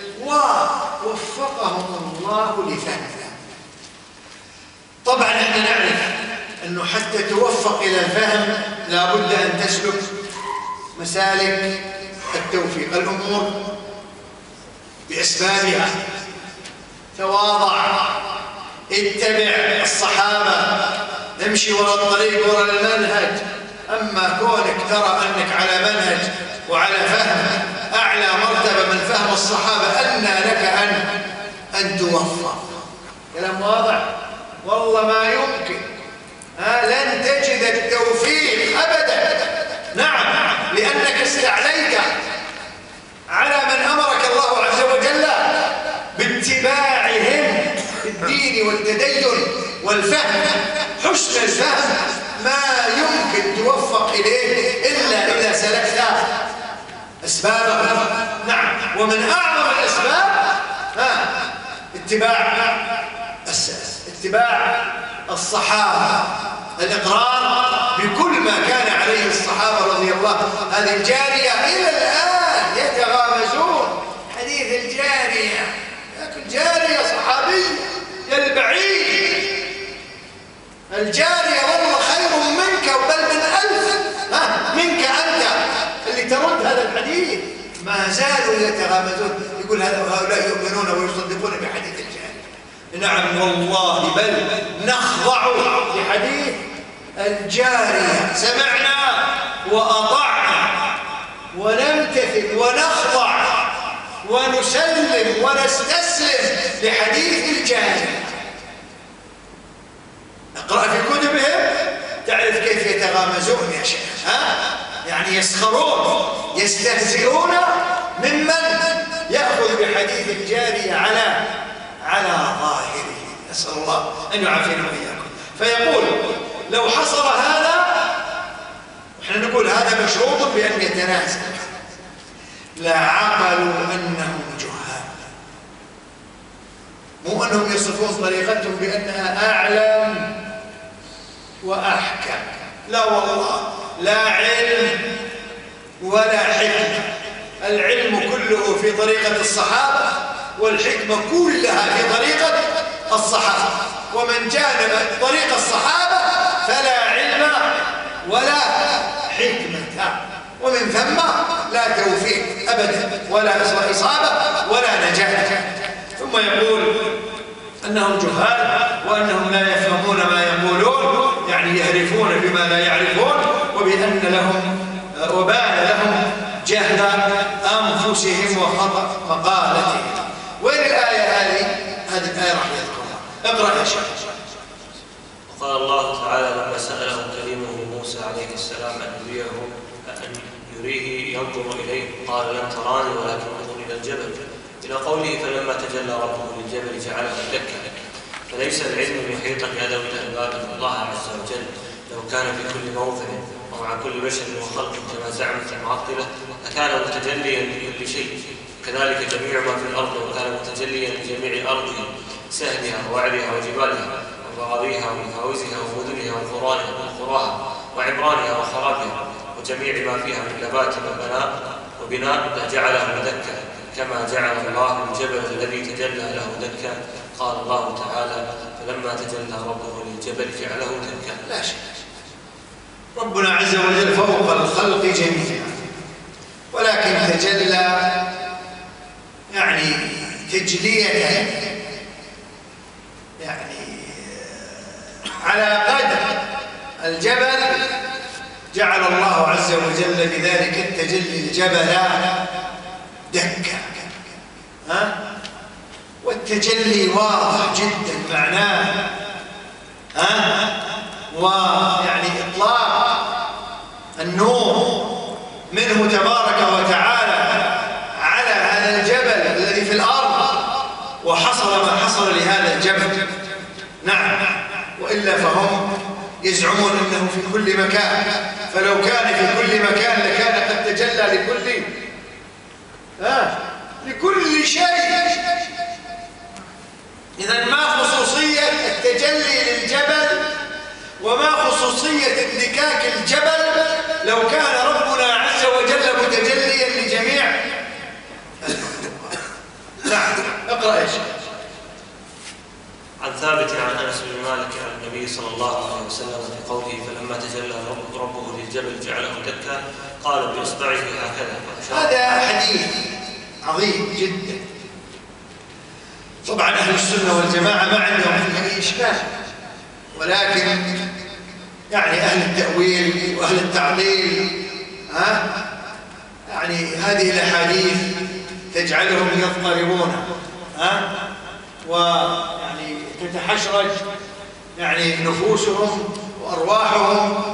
ووفقهم الله لفهمها. طبعا احنا نعرف أنه حتى توفق إلى الفهم لا بد أن تسلك مسالك التوفيق، الأمور بأسبابها. تواضع، اتبع الصحابة، امشي وراء الطريق وراء المنهج. أما كونك ترى أنك على منهج وعلى فهم أعلى مرتبة من فهم الصحابة، أنى لك أن أن توفق. كلام واضح؟ والله ما يمكن، ها لن تجد التوفيق أبدا. نعم، لأنك استعليت على من أمرك الله عز وجل باتباعهم في الدين والتدين والفهم. حسن الفهم ما يمكن توفق إليه إلا إذا سلكت أسبابه. نعم، ومن أعظم الأسباب ها اتباع اتباع الصحابة، الإقرار بكل ما كان عليه الصحابة رضي الله. هذه الجارية إلى الآن يتغامزون حديث الجارية، لكن جارية صحابية يا البعيد، الجارية والله خير منك بل من ألف ها منك أنت اللي ترد هذا الحديث. ما زالوا يتغامزون، يقول هؤلاء يؤمنون ويصدقون بحديث الجارية. نعم والله، بل نخضع لحديث الجارية. سمعنا وأطعنا ونمتثل ونخضع ونسلم ونستسلم لحديث الجارية. اقرأ في كتبهم تعرف كيف يتغامزون يا شيخ، ها؟ يعني يسخرون يستهزئون ممن يأخذ بحديث الجارية على على ظاهره. نسأل الله أن يعافينا وإياكم. فيقول لو حصل هذا، احنا نقول هذا مشروط بأن يتناسب، لعقلوا أنهم جهال. مو أنهم يصفون طريقتهم بأنها أعلم وأحكم، لا والله، لا علم ولا حكمة. العلم كله في طريقة الصحابة، والحكمة كلها في طريقة الصحابة. ومن جانب طريق الصحابة فلا علم ولا حكمة، ومن ثم لا توفيق أبدا ولا إصابة ولا نجاة. ثم يقول أنهم جهال وأنهم لا يفهمون ما يقولون، يعني يعرفون بما لا يعرفون، وبأن لهم وبان لهم جهل أنفسهم وخطأ مقالتهم. وين الآية هذه؟ هذه الآية راح يذكرها. اقرأ يا شيخ. وقال الله تعالى لما سأله كليمه موسى عليه السلام أن يريه أن يريه ينظر إليه قال لن تراني ولكن انظر إلى الجبل، إلى قوله فلما تجلى ربه للجبل جعله دكا. فليس العلم محيطا بأدوات الألباب الله عز وجل. لو كان في كل موضع ومع كل بشر وخلق كما زعمت المعطلة لكان متجليا لكل شيء. كذلك جميع ما في الأرض وكان متجليا لجميع أرضه، سهلها ووعرها وجبالها وبراضيها ومفاوزها ومدنها وقراها وعمرانها وخرابها وجميع ما فيها من نبات وبناء وبناء جعله دكا كما جعل الله الجبل الذي تجلى له دكا. قال الله تعالى فلما تجلى ربه للجبل جعله دكا. لا شك ربنا عز وجل فوق الخلق جميعا، ولكن تجلى يعني تجلية يعني على قدر الجبل. جعل الله عز وجل بذلك التجلي الجبل دكا، ها؟ والتجلي واضح جدا معناه، ها؟ ويعني إطلاق النور منه تبارك وتعالى على هذا الجبل الذي في الأرض، وحصل ما حصل لهذا الجبل. نعم، وإلا فهم يزعمون أنه في كل مكان، فلو كان في كل مكان لكان قد تجلى لكل آه لكل شيء. إذن ما خصوصية التجلي للجبل وما خصوصية اندكاك الجبل لو كان ربنا عز وجل متجليا لجميع المخلوقات؟ نعم، اقرأ يا شيخ. عن ثابت عن أنس بن مالك عن النبي صلى الله عليه وسلم في قوله فلما تجلى ربه للجبل جعله دكا قال بإصبعه هكذا. هذا حديث عظيم جدا. طبعا أهل السنة والجماعة ما عندهم فيه أي إشكال، ولكن يعني أهل التأويل وأهل التعليل ها يعني هذه الأحاديث تجعلهم يضطربون ها ويعني تتحشرج يعني نفوسهم وأرواحهم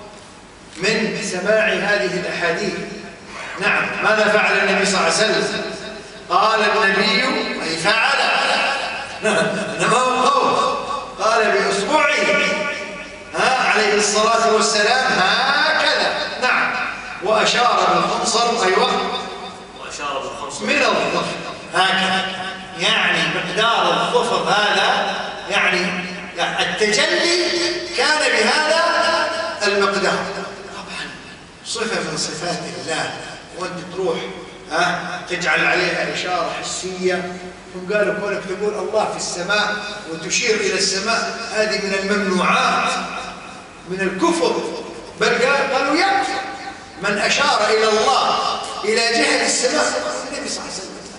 من سماع هذه الأحاديث. نعم، ماذا فعل النبي صلى الله عليه وسلم؟ قال النبي أي فعل إنما هو قول، قال بإصبعه ها عليه الصلاة والسلام هكذا. نعم، وأشار بالخنصر. أيوة، وأشار بالخنصر من الظفر هكذا، يعني مقدار الظفر هذا، يعني التجلي كان بهذا المقدار. طبعا صفة من صفات الله، وانت تروح ها تجعل عليها إشارة حسية. هم قالوا كونك تقول الله في السماء وتشير إلى السماء هذه من الممنوعات، من الكفر. بل قالوا يكفر من أشار إلى الله إلى جهة السماء. النبي صلى الله عليه وسلم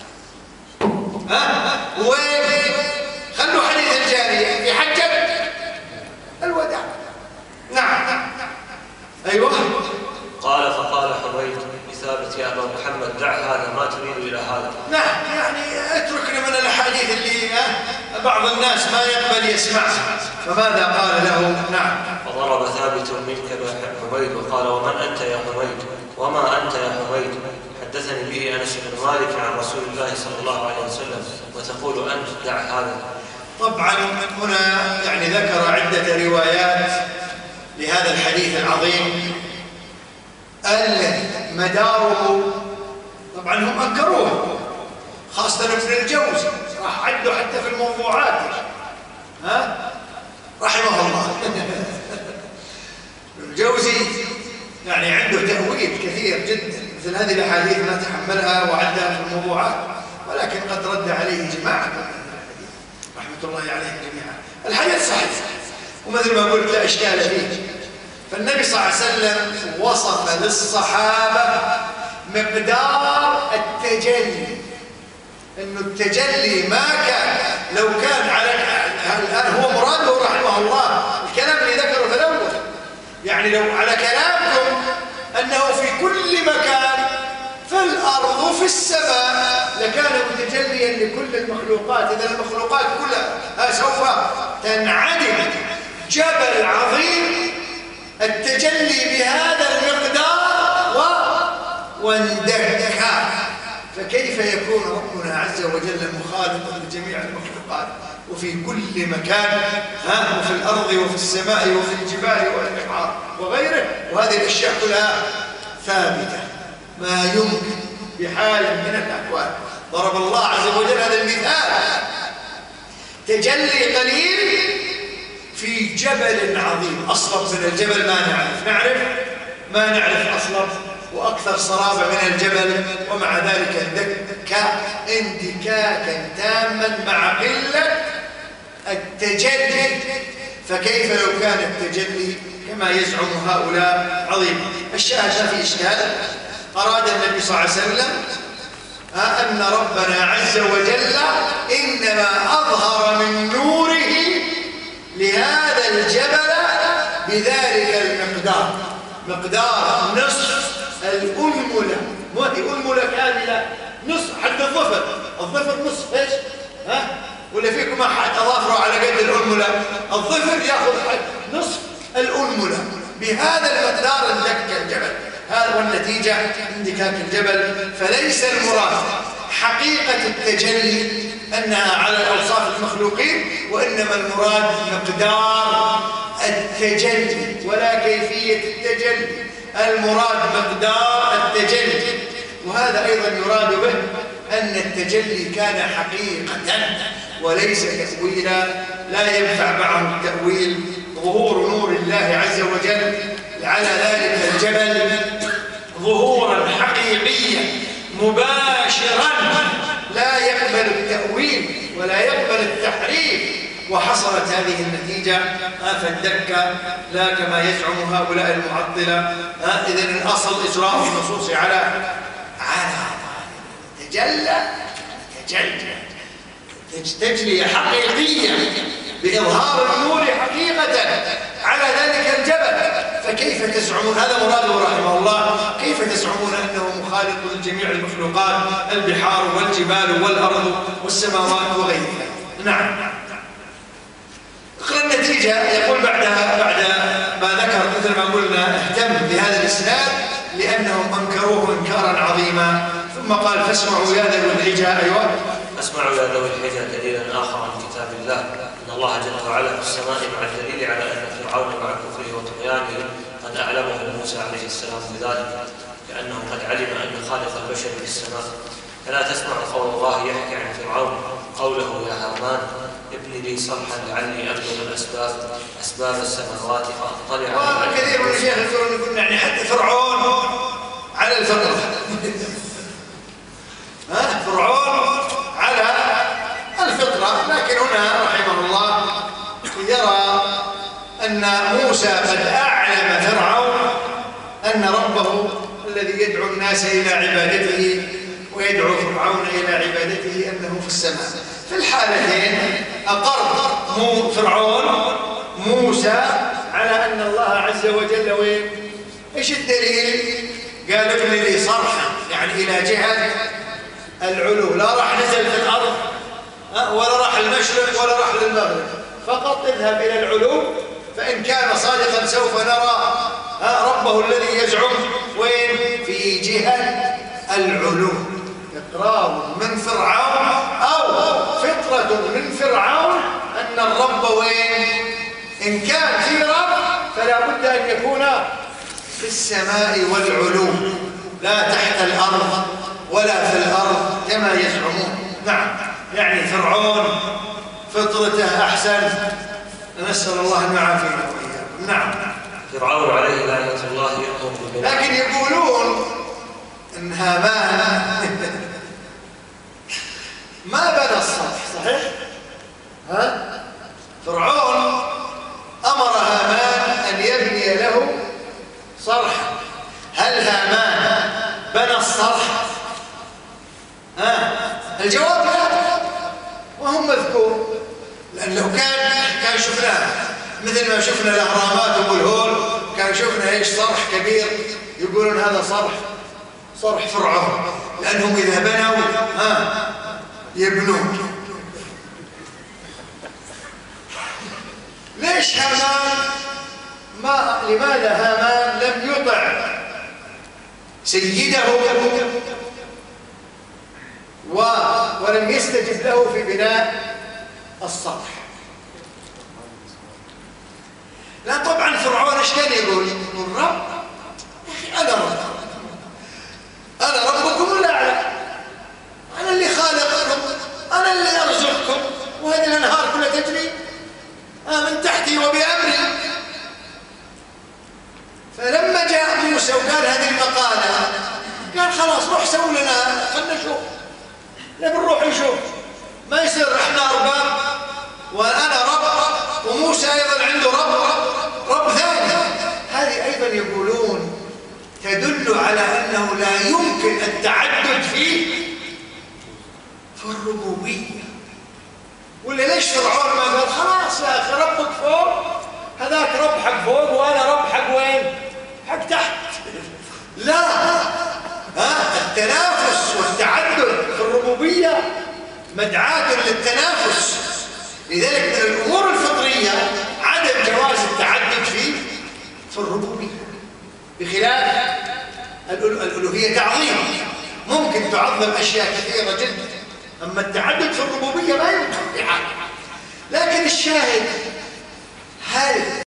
ها وين؟ خلوا حديث الجارية في حجة الوداع. نعم، أيوه. قال فقال حميد بثابت يا أبا محمد دع هذا ما تريد إلى هذا. نعم، يعني اتركنا من الأحاديث اللي بعض الناس ما يقبل يسمعها. فماذا قال له؟ نعم، فضرب ثابت منك حميد وقال ومن أنت يا حميد؟ وما أنت يا حميد؟ حدثني به أنس بن مالك عن رسول الله صلى الله عليه وسلم وتقول أنت دع هذا. طبعا هنا يعني ذكر عدة روايات لهذا الحديث العظيم الذي مداره، طبعا هم أنكروه، خاصة ابن الجوزي راح عدوا حتى في الموضوعات ها رحمه الله. الجوزي يعني عنده تأويل كثير جدا، مثل هذه الأحاديث ما تحملها وعدها في الموضوعات، ولكن قد رد عليه جماعة رحمة الله عليهم جميعا. الحديث صحيح، ومثل ما قلت لا إشكال فيه. فالنبي صلى الله عليه وسلم وصف للصحابة مقدار التجلي، إنه التجلي ما كان لو كان على الآن هو مراده رحمه الله الكلام اللي ذكره في الأول، يعني لو على كلامكم أنه في كل مكان في الأرض وفي السماء لكان متجليا لكل المخلوقات. إذا المخلوقات كلها سوف تنعدم. جبل عظيم التجلي بهذا المقدار و... واندك، فكيف يكون ربنا عز وجل مخالطا لجميع المخلوقات وفي كل مكان ها وفي الأرض وفي السماء وفي الجبال والبحار وغيره؟ وهذه الأشياء كلها ثابتة ما يمكن بحال من الأحوال. ضرب الله عز وجل هذا المثال، تجلي قليل في جبل عظيم. أصلب من الجبل ما نعرف نعرف ما نعرف أصلب وأكثر صلابة من الجبل، ومع ذلك اندك اندكاكا تاما مع قلة التجلي. فكيف لو كان التجلي كما يزعم هؤلاء عظيم؟ الشاهد ما في إشكال. أراد النبي صلى الله عليه وسلم أن ربنا عز وجل إنما أظهر من نوره لهذا الجبل بذلك المقدار، مقدار نصف الأنملة، مو أنملة كاملة، نصف حتى الظفر، الظفر نصف ايش؟ ها؟ ولا فيكم أحد أظافره على قد الأنملة؟ الظفر يأخذ حد نصف الأنملة. بهذا المقدار اندك الجبل، هذا والنتيجة اندكاك الجبل. فليس المراد حقيقة التجلي أنها على أوصاف المخلوقين، وإنما المراد مقدار التجلي ولا كيفية التجلي. المراد مقدار التجلي. وهذا أيضا يراد به أن التجلي كان حقيقة وليس تأويلا، لا ينفع معه التأويل. ظهور نور الجبل ظهورا حقيقيا مباشرا لا يقبل التأويل ولا يقبل التحريف، وحصلت هذه النتيجة فالدك لا كما يزعم هؤلاء المعطلة. إذن الأصل إجراء النصوص على على تجلى تجلى تجلي حقيقية بإظهار النور حقيقة على ذلك الجبل. فكيف تزعمون، هذا مراده رحمه الله، كيف تزعمون أنه مخالق لجميع المخلوقات، البحار والجبال والأرض والسماوات وغيرها؟ نعم. اقرأ النتيجة. يقول بعدها بعد ما ذكر مثل ما قلنا اهتم بهذا الإسناد لأنهم أنكروه إنكارا عظيما، ثم قال فاسمعوا يا ذوي الحجة. أيوة، فاسمعوا يا ذوي الحجة دليلا آخر من كتاب الله أن الله جل وعلا في السماء مع الدليل على أن فرعون مع كفره وطغيانه قد أعلمه موسى عليه السلام بذلك، لأنه قد علم أن خالق البشر في السماء. فلا تسمع قول الله يحكي عن فرعون قوله يا هامان ابن لي صرحا لعلي أبلغ الأسباب أسباب السماوات فأطلع. وكثير من الشيخ الفرعون يقول يعني حتى فرعون على الفطرة. ها فرعون على الفطرة، لكن هنا رحمه الله يرى أن موسى قد أعلم فرعون أن ربه الذي يدعو الناس إلى عبادته ويدعو فرعون إلى عبادته أنه في السماء. في الحالتين أقر فرعون موسى على أن الله عز وجل وين؟ إيش الدليل؟ قال ابن لي صرحا، يعني إلى جهة العلو، لا راح نزل في الأرض ولا راح المشرق ولا راح للمغرب، فقط اذهب إلى العلو، فإن كان صادقا سوف نرى ربه الذي يزعم وين؟ في جهة العلو. إقرار من فرعون أو فطرة من فرعون أن الرب وين؟ إن كان في رب فلا بد أن يكون في السماء والعلو، لا تحت الأرض ولا في الأرض كما يزعمون. نعم، يعني فرعون فطرته أحسن، نسأل الله المعافية وإياكم. نعم، فرعون عليه لعنة الله يأمر بالبناء، لكن يقولون إن هامان ما بنى الصرح، صحيح؟ ها؟ فرعون أمر هامان أن يبني له صرحا. هل هامان بنى الصرح؟ ها؟ الجواب لا، وهم مذكور، لأن لو كان كان شفناه مثل ما شفنا الأهرامات أبو الهول، كان شفنا إيش صرح كبير يقولون هذا صرح صرح فرعون، لأنهم إذا بنوا ها يبنون. ليش هامان ما لماذا هامان لم يطع سيده و ولم يستجب له في بناء الصرح؟ لا طبعا فرعون ايش كان يقول؟ يقول رب، يا اخي انا رب، انا ربكم الاعلى، انا اللي خالقكم، انا اللي ارزقكم، وهذه الانهار كلها تجري من تحتي وبامري. فلما جاء موسى وقال هذه المقاله قال خلاص روح سوي لنا، خلنا نشوف، نبي نروح نشوف، ما يصير احنا ارباب وانا رب وموسى ايضا عنده رب رب, رب ثاني. هذه ايضا يقولون تدل على انه لا يمكن التعدد فيه في الربوبيه. ولا ليش فرعون ما قال خلاص يا اخي ربك فوق، هذاك رب حق فوق وانا رب حق وين؟ حق تحت. لا، ها التنافس والتعدد في الربوبيه مدعاة للتنافس. لذلك من الامور الفطريه عدم جواز التعدد في في الربوبيه، بخلاف الالوهيه تعظيم، ممكن تعظم اشياء كثيره جدا، اما التعدد في الربوبيه ما يمكن بحال. لكن الشاهد هل